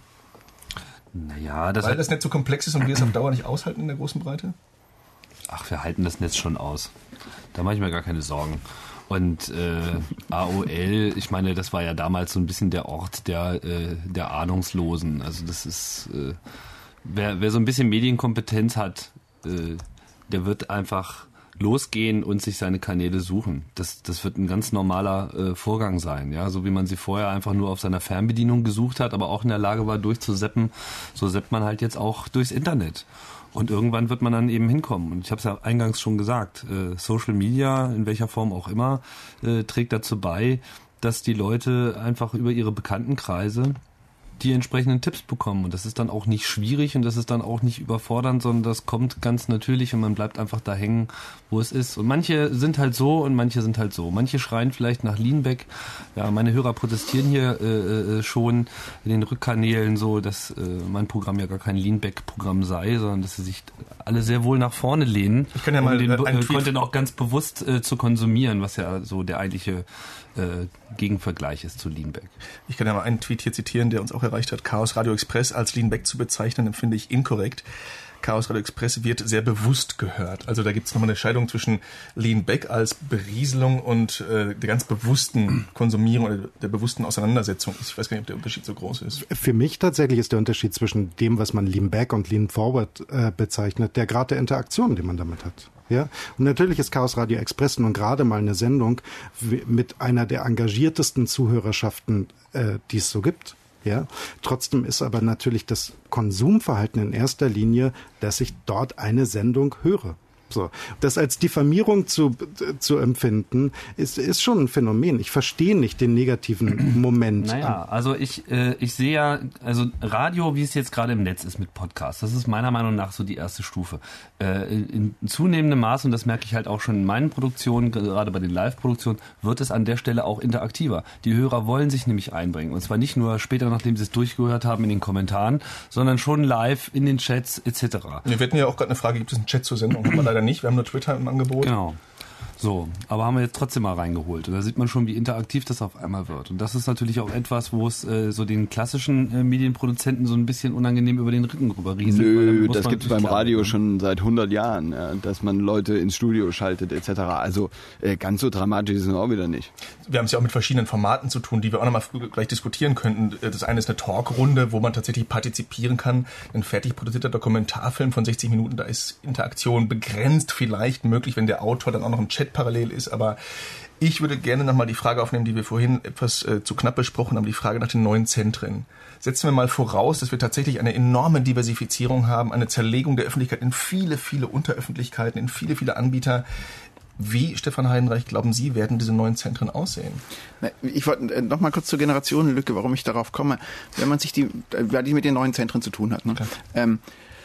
Naja, das Weil das Netz so komplex ist und wir es auf Dauer nicht aushalten in der großen Breite? Ach, wir halten das Netz schon aus. Da mache ich mir gar keine Sorgen. Und äh, A O L, ich meine, das war ja damals so ein bisschen der Ort der, äh, der Ahnungslosen. Also das ist... Äh, Wer, wer so ein bisschen Medienkompetenz hat, äh, der wird einfach losgehen und sich seine Kanäle suchen. Das, das wird ein ganz normaler äh, Vorgang sein, ja, so wie man sie vorher einfach nur auf seiner Fernbedienung gesucht hat, aber auch in der Lage war, durchzuseppen, so seppt man halt jetzt auch durchs Internet. Und irgendwann wird man dann eben hinkommen. Und ich habe es ja eingangs schon gesagt, äh, Social Media, in welcher Form auch immer, äh, trägt dazu bei, dass die Leute einfach über ihre Bekanntenkreise die entsprechenden Tipps bekommen. Und das ist dann auch nicht schwierig und das ist dann auch nicht überfordernd, sondern das kommt ganz natürlich und man bleibt einfach da hängen, wo es ist. Und manche sind halt so und manche sind halt so. Manche schreien vielleicht nach Leanback. Ja, meine Hörer protestieren hier äh, äh, schon in den Rückkanälen so, dass äh, mein Programm ja gar kein Leanback-Programm sei, sondern dass sie sich alle sehr wohl nach vorne lehnen, ich kann ja mal um den äh, äh, Content auch ganz bewusst äh, zu konsumieren, was ja so der eigentliche äh, Gegenvergleich ist zu Leanback. Ich kann ja mal einen Tweet hier zitieren, der uns auch erreicht hat. Chaos Radio Express als Leanback zu bezeichnen, empfinde ich inkorrekt. Chaos Radio Express wird sehr bewusst gehört. Also da gibt es nochmal eine Scheidung zwischen Leanback als Berieselung und äh, der ganz bewussten Konsumierung oder der bewussten Auseinandersetzung. Ich weiß gar nicht, ob der Unterschied so groß ist. Für mich tatsächlich ist der Unterschied zwischen dem, was man Leanback und Lean Forward äh, bezeichnet, der Grad der Interaktion, die man damit hat. Ja, und natürlich ist Chaos Radio Express nun gerade mal eine Sendung mit einer der engagiertesten Zuhörerschaften, äh, die es so gibt. Ja, trotzdem ist aber natürlich das Konsumverhalten in erster Linie, dass ich dort eine Sendung höre. So, das als Diffamierung zu, zu empfinden, ist, ist schon ein Phänomen. Ich verstehe nicht den negativen Moment. Naja, also ich, äh, ich sehe ja, also Radio, wie es jetzt gerade im Netz ist mit Podcasts, das ist meiner Meinung nach so die erste Stufe. Äh, in, in zunehmendem Maß, und das merke ich halt auch schon in meinen Produktionen, gerade bei den Live-Produktionen, wird es an der Stelle auch interaktiver. Die Hörer wollen sich nämlich einbringen. Und zwar nicht nur später, nachdem sie es durchgehört haben in den Kommentaren, sondern schon live in den Chats et cetera. Wir hatten ja auch gerade eine Frage, gibt es einen Chat zur Sendung? Haben wir leider nicht, wir haben nur Twitter im Angebot. Genau. So, aber haben wir jetzt trotzdem mal reingeholt. Und da sieht man schon, wie interaktiv das auf einmal wird. Und das ist natürlich auch etwas, wo es äh, so den klassischen äh, Medienproduzenten so ein bisschen unangenehm über den Rücken rüber rieselt. Nö, das gibt es beim Radio haben. schon seit hundert Jahren, ja, dass man Leute ins Studio schaltet et cetera. Also äh, ganz so dramatisch ist es auch wieder nicht. Wir haben es ja auch mit verschiedenen Formaten zu tun, die wir auch nochmal gleich diskutieren könnten. Das eine ist eine Talkrunde, wo man tatsächlich partizipieren kann. Ein fertig produzierter Dokumentarfilm von sechzig Minuten, da ist Interaktion begrenzt vielleicht möglich, wenn der Autor dann auch noch im Chat parallel ist, aber ich würde gerne nochmal die Frage aufnehmen, die wir vorhin etwas äh, zu knapp besprochen haben, die Frage nach den neuen Zentren. Setzen wir mal voraus, dass wir tatsächlich eine enorme Diversifizierung haben, eine Zerlegung der Öffentlichkeit in viele, viele Unteröffentlichkeiten, in viele, viele Anbieter. Wie, Stefan Heidenreich, glauben Sie, werden diese neuen Zentren aussehen? Ich wollte noch mal kurz zur Generationenlücke, warum ich darauf komme. Wenn man sich die, weil die mit den neuen Zentren zu tun hat, ne? Okay. Ähm,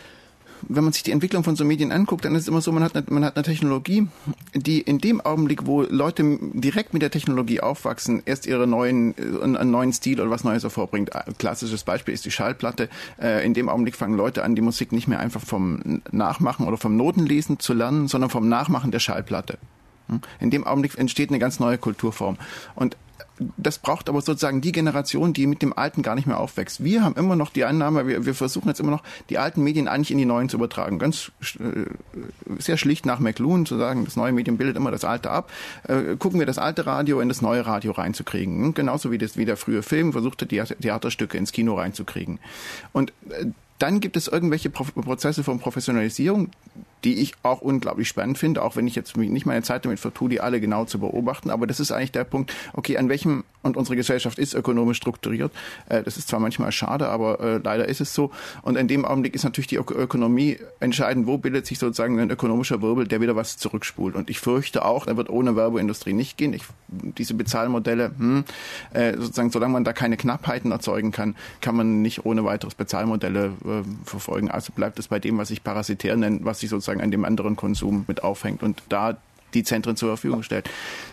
wenn man sich die Entwicklung von so Medien anguckt, dann ist es immer so, man hat eine, man hat eine Technologie, die in dem Augenblick, wo Leute direkt mit der Technologie aufwachsen, erst ihre neuen, einen neuen Stil oder was Neues hervorbringt. Klassisches Beispiel ist die Schallplatte. In dem Augenblick fangen Leute an, die Musik nicht mehr einfach vom Nachmachen oder vom Notenlesen zu lernen, sondern vom Nachmachen der Schallplatte. In dem Augenblick entsteht eine ganz neue Kulturform. Und das braucht aber sozusagen die Generation, die mit dem Alten gar nicht mehr aufwächst. Wir haben immer noch die Annahme, wir, wir versuchen jetzt immer noch, die alten Medien eigentlich in die neuen zu übertragen. Ganz äh, sehr schlicht nach McLuhan zu sagen, das neue Medium bildet immer das Alte ab. Äh, gucken wir das alte Radio in das neue Radio reinzukriegen. Und genauso wie, das, wie der frühe Film versuchte, die Theaterstücke ins Kino reinzukriegen. Und äh, dann gibt es irgendwelche Pro- Prozesse von Professionalisierung, die ich auch unglaublich spannend finde, auch wenn ich jetzt nicht meine Zeit damit vertue, die alle genau zu beobachten. Aber das ist eigentlich der Punkt, okay, an welchem Und unsere Gesellschaft ist ökonomisch strukturiert. Äh, das ist zwar manchmal schade, aber äh, leider ist es so. Und in dem Augenblick ist natürlich die Ök- Ökonomie entscheidend, wo bildet sich sozusagen ein ökonomischer Wirbel, der wieder was zurückspult. Und ich fürchte auch, da wird ohne Werbeindustrie nicht gehen. Ich, diese Bezahlmodelle, hm, äh, sozusagen, solange man da keine Knappheiten erzeugen kann, kann man nicht ohne weiteres Bezahlmodelle äh, verfolgen. Also bleibt es bei dem, was ich parasitär nenne, was sich sozusagen an dem anderen Konsum mit aufhängt und da die Zentren zur Verfügung stellt.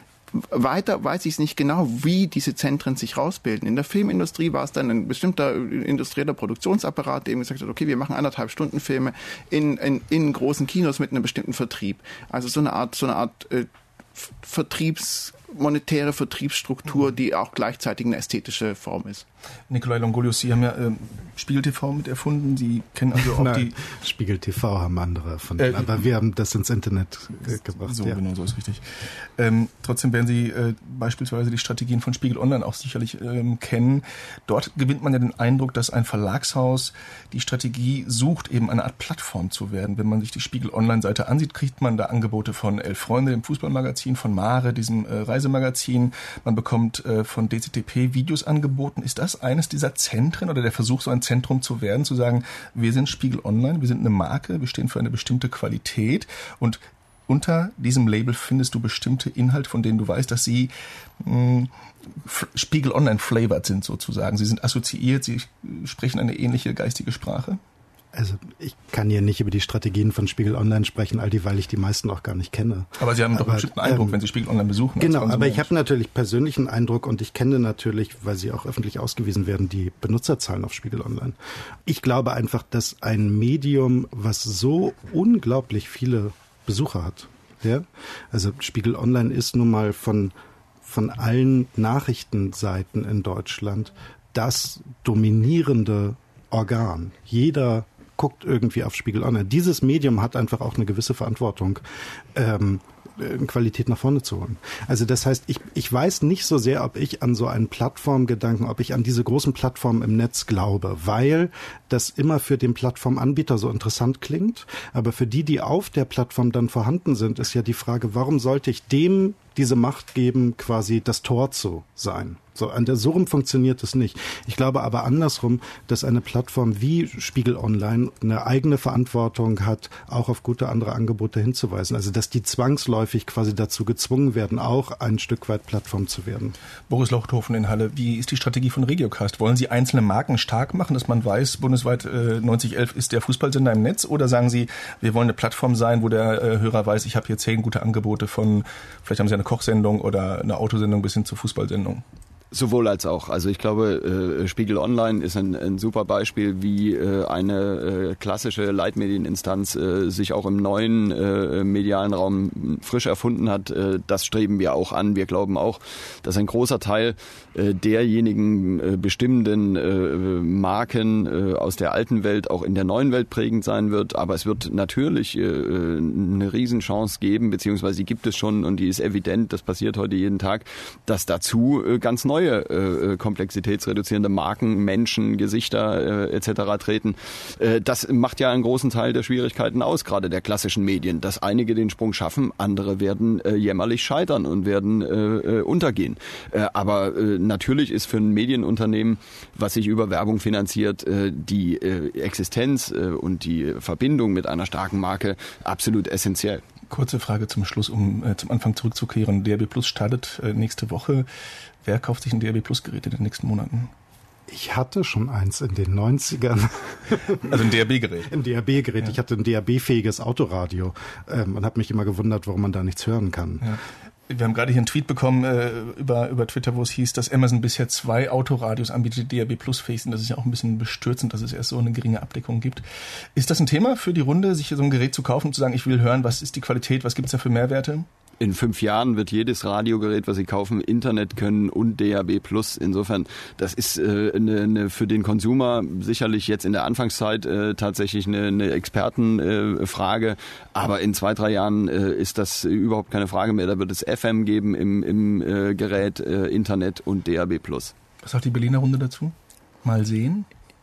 Weiter weiß ich es nicht genau, wie diese Zentren sich rausbilden. In der Filmindustrie war es dann ein bestimmter industrieller Produktionsapparat, der eben gesagt hat, okay, wir machen anderthalb Stunden Filme in, in, in großen Kinos mit einem bestimmten Vertrieb. Also so eine Art, so eine Art äh, Vertriebs, monetäre Vertriebsstruktur, die auch gleichzeitig eine ästhetische Form ist. Nikolai Longolius, Sie haben ja äh, Spiegel T V mit erfunden. Sie kennen also auch Nein, die... Spiegel T V haben andere erfunden, äh, aber wir haben das ins Internet äh, gebracht. So, ja. genau, so ist richtig. Ähm, trotzdem werden Sie äh, beispielsweise die Strategien von Spiegel Online auch sicherlich ähm, kennen. Dort gewinnt man ja den Eindruck, dass ein Verlagshaus die Strategie sucht, eben eine Art Plattform zu werden. Wenn man sich die Spiegel Online-Seite ansieht, kriegt man da Angebote von Elf Freunde, dem Fußballmagazin, von Mare, diesem äh, Reisemagazin. Man bekommt äh, von D C T P Videos angeboten. Ist das eines dieser Zentren oder der Versuch, so ein Zentrum zu werden, zu sagen, wir sind Spiegel Online, wir sind eine Marke, wir stehen für eine bestimmte Qualität und unter diesem Label findest du bestimmte Inhalte, von denen du weißt, dass sie mh, Spiegel Online flavored sind sozusagen. Sie sind assoziiert, sie sprechen eine ähnliche geistige Sprache? Also ich kann hier nicht über die Strategien von Spiegel Online sprechen, all die, weil ich die meisten auch gar nicht kenne. Aber Sie haben aber, doch einen bestimmten Eindruck, ähm, wenn Sie Spiegel Online besuchen. Genau, aber ich habe natürlich persönlichen Eindruck und ich kenne natürlich, weil sie auch öffentlich ausgewiesen werden, die Benutzerzahlen auf Spiegel Online. Ich glaube einfach, dass ein Medium, was so unglaublich viele Besucher hat, ja, also Spiegel Online ist nun mal von von allen Nachrichtenseiten in Deutschland das dominierende Organ. Jeder guckt irgendwie auf Spiegel Online. Dieses Medium hat einfach auch eine gewisse Verantwortung, ähm, Qualität nach vorne zu holen. Also das heißt, ich, ich weiß nicht so sehr, ob ich an so einen Plattformgedanken, ob ich an diese großen Plattformen im Netz glaube, weil das immer für den Plattformanbieter so interessant klingt. Aber für die, die auf der Plattform dann vorhanden sind, ist ja die Frage, warum sollte ich dem diese Macht geben, quasi das Tor zu sein? So, an der so rum funktioniert es nicht. Ich glaube aber andersrum, dass eine Plattform wie Spiegel Online eine eigene Verantwortung hat, auch auf gute andere Angebote hinzuweisen. Also, dass die zwangsläufig quasi dazu gezwungen werden, auch ein Stück weit Plattform zu werden. Boris Lochthofen in Halle, wie ist die Strategie von Regiocast? Wollen Sie einzelne Marken stark machen, dass man weiß, bundesweit äh, neunzig elf ist der Fußballsender im Netz? Oder sagen Sie, wir wollen eine Plattform sein, wo der äh, Hörer weiß, ich habe hier zehn gute Angebote von, vielleicht haben Sie eine Kochsendung oder eine Autosendung bis hin zur Fußballsendung? Sowohl als auch. Also ich glaube, äh, Spiegel Online ist ein, ein super Beispiel, wie äh, eine äh, klassische Leitmedieninstanz äh, sich auch im neuen äh, medialen Raum frisch erfunden hat. Äh, das streben wir auch an. Wir glauben auch, dass ein großer Teil äh, derjenigen äh, bestimmenden äh, Marken äh, aus der alten Welt auch in der neuen Welt prägend sein wird. Aber es wird natürlich äh, eine Riesenchance geben, beziehungsweise die gibt es schon und die ist evident, das passiert heute jeden Tag, dass dazu äh, ganz neue äh, komplexitätsreduzierende Marken, Menschen, Gesichter äh, et cetera treten. Äh, das macht ja einen großen Teil der Schwierigkeiten aus, gerade der klassischen Medien, dass einige den Sprung schaffen, andere werden äh, jämmerlich scheitern und werden äh, untergehen. Äh, aber äh, natürlich ist für ein Medienunternehmen, was sich über Werbung finanziert, äh, die äh, Existenz äh, und die Verbindung mit einer starken Marke absolut essentiell. Kurze Frage zum Schluss, um äh, zum Anfang zurückzukehren. D A B Plus startet äh, nächste Woche. Wer kauft sich ein D A B Plus Gerät in den nächsten Monaten? Ich hatte schon eins in den neunzigern. Also ein D A B-Gerät? Ein D A B-Gerät. Ja. Ich hatte ein D A B-fähiges Autoradio ähm, und habe mich immer gewundert, warum man da nichts hören kann. Ja. Wir haben gerade hier einen Tweet bekommen äh, über, über Twitter, wo es hieß, dass Amazon bisher zwei Autoradios anbietet, die D A B Plus fähig sind. Das ist ja auch ein bisschen bestürzend, dass es erst so eine geringe Abdeckung gibt. Ist das ein Thema für die Runde, sich so ein Gerät zu kaufen und zu sagen, ich will hören, was ist die Qualität, was gibt es da für Mehrwerte? In fünf Jahren wird jedes Radiogerät, was Sie kaufen, Internet können und D A B Plus. Insofern, das ist äh, eine, eine für den Consumer sicherlich jetzt in der Anfangszeit äh, tatsächlich eine, eine Expertenfrage. Äh, Aber in zwei, drei Jahren äh, ist das überhaupt keine Frage mehr. Da wird es F M geben im, im äh, Gerät, äh, Internet und D A B Plus. Was sagt die Berliner Runde dazu? Mal sehen.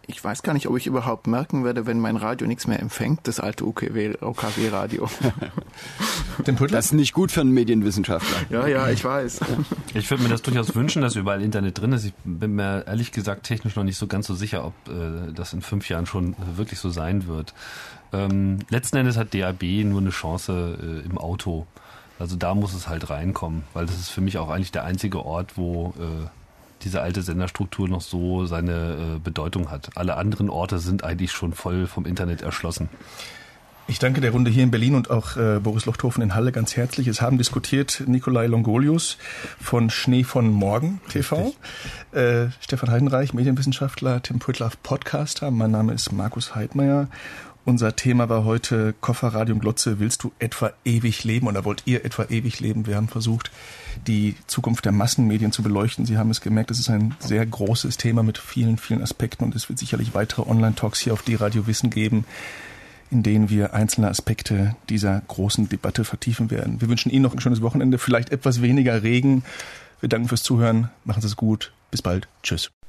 Ich weiß gar nicht, ob ich überhaupt merken werde, wenn mein Radio nichts mehr empfängt, das alte U K W-Radio. Das ist nicht gut für einen Medienwissenschaftler. Ja, ja, ich weiß. Ich würde mir das durchaus wünschen, dass überall Internet drin ist. Ich bin mir ehrlich gesagt technisch noch nicht so ganz so sicher, ob äh, das in fünf Jahren schon äh, wirklich so sein wird. Ähm, letzten Endes hat D A B nur eine Chance äh, im Auto. Also da muss es halt reinkommen, weil das ist für mich auch eigentlich der einzige Ort, wo äh, diese alte Senderstruktur noch so seine äh, Bedeutung hat. Alle anderen Orte sind eigentlich schon voll vom Internet erschlossen. Ich danke der Runde hier in Berlin und auch äh, Boris Lochthofen in Halle ganz herzlich. Es haben diskutiert Nikolai Longolius von Schnee von Morgen T V, äh, Stefan Heidenreich, Medienwissenschaftler, Tim Pritlaff, Podcaster. Mein Name ist Markus Heidmeier. Unser Thema war heute Kofferradio und Glotze. Willst du etwa ewig leben oder wollt ihr etwa ewig leben? Wir haben versucht, die Zukunft der Massenmedien zu beleuchten. Sie haben es gemerkt, es ist ein sehr großes Thema mit vielen, vielen Aspekten und es wird sicherlich weitere Online-Talks hier auf D-Radio Wissen geben, in denen wir einzelne Aspekte dieser großen Debatte vertiefen werden. Wir wünschen Ihnen noch ein schönes Wochenende, vielleicht etwas weniger Regen. Wir danken fürs Zuhören. Machen Sie es gut. Bis bald. Tschüss.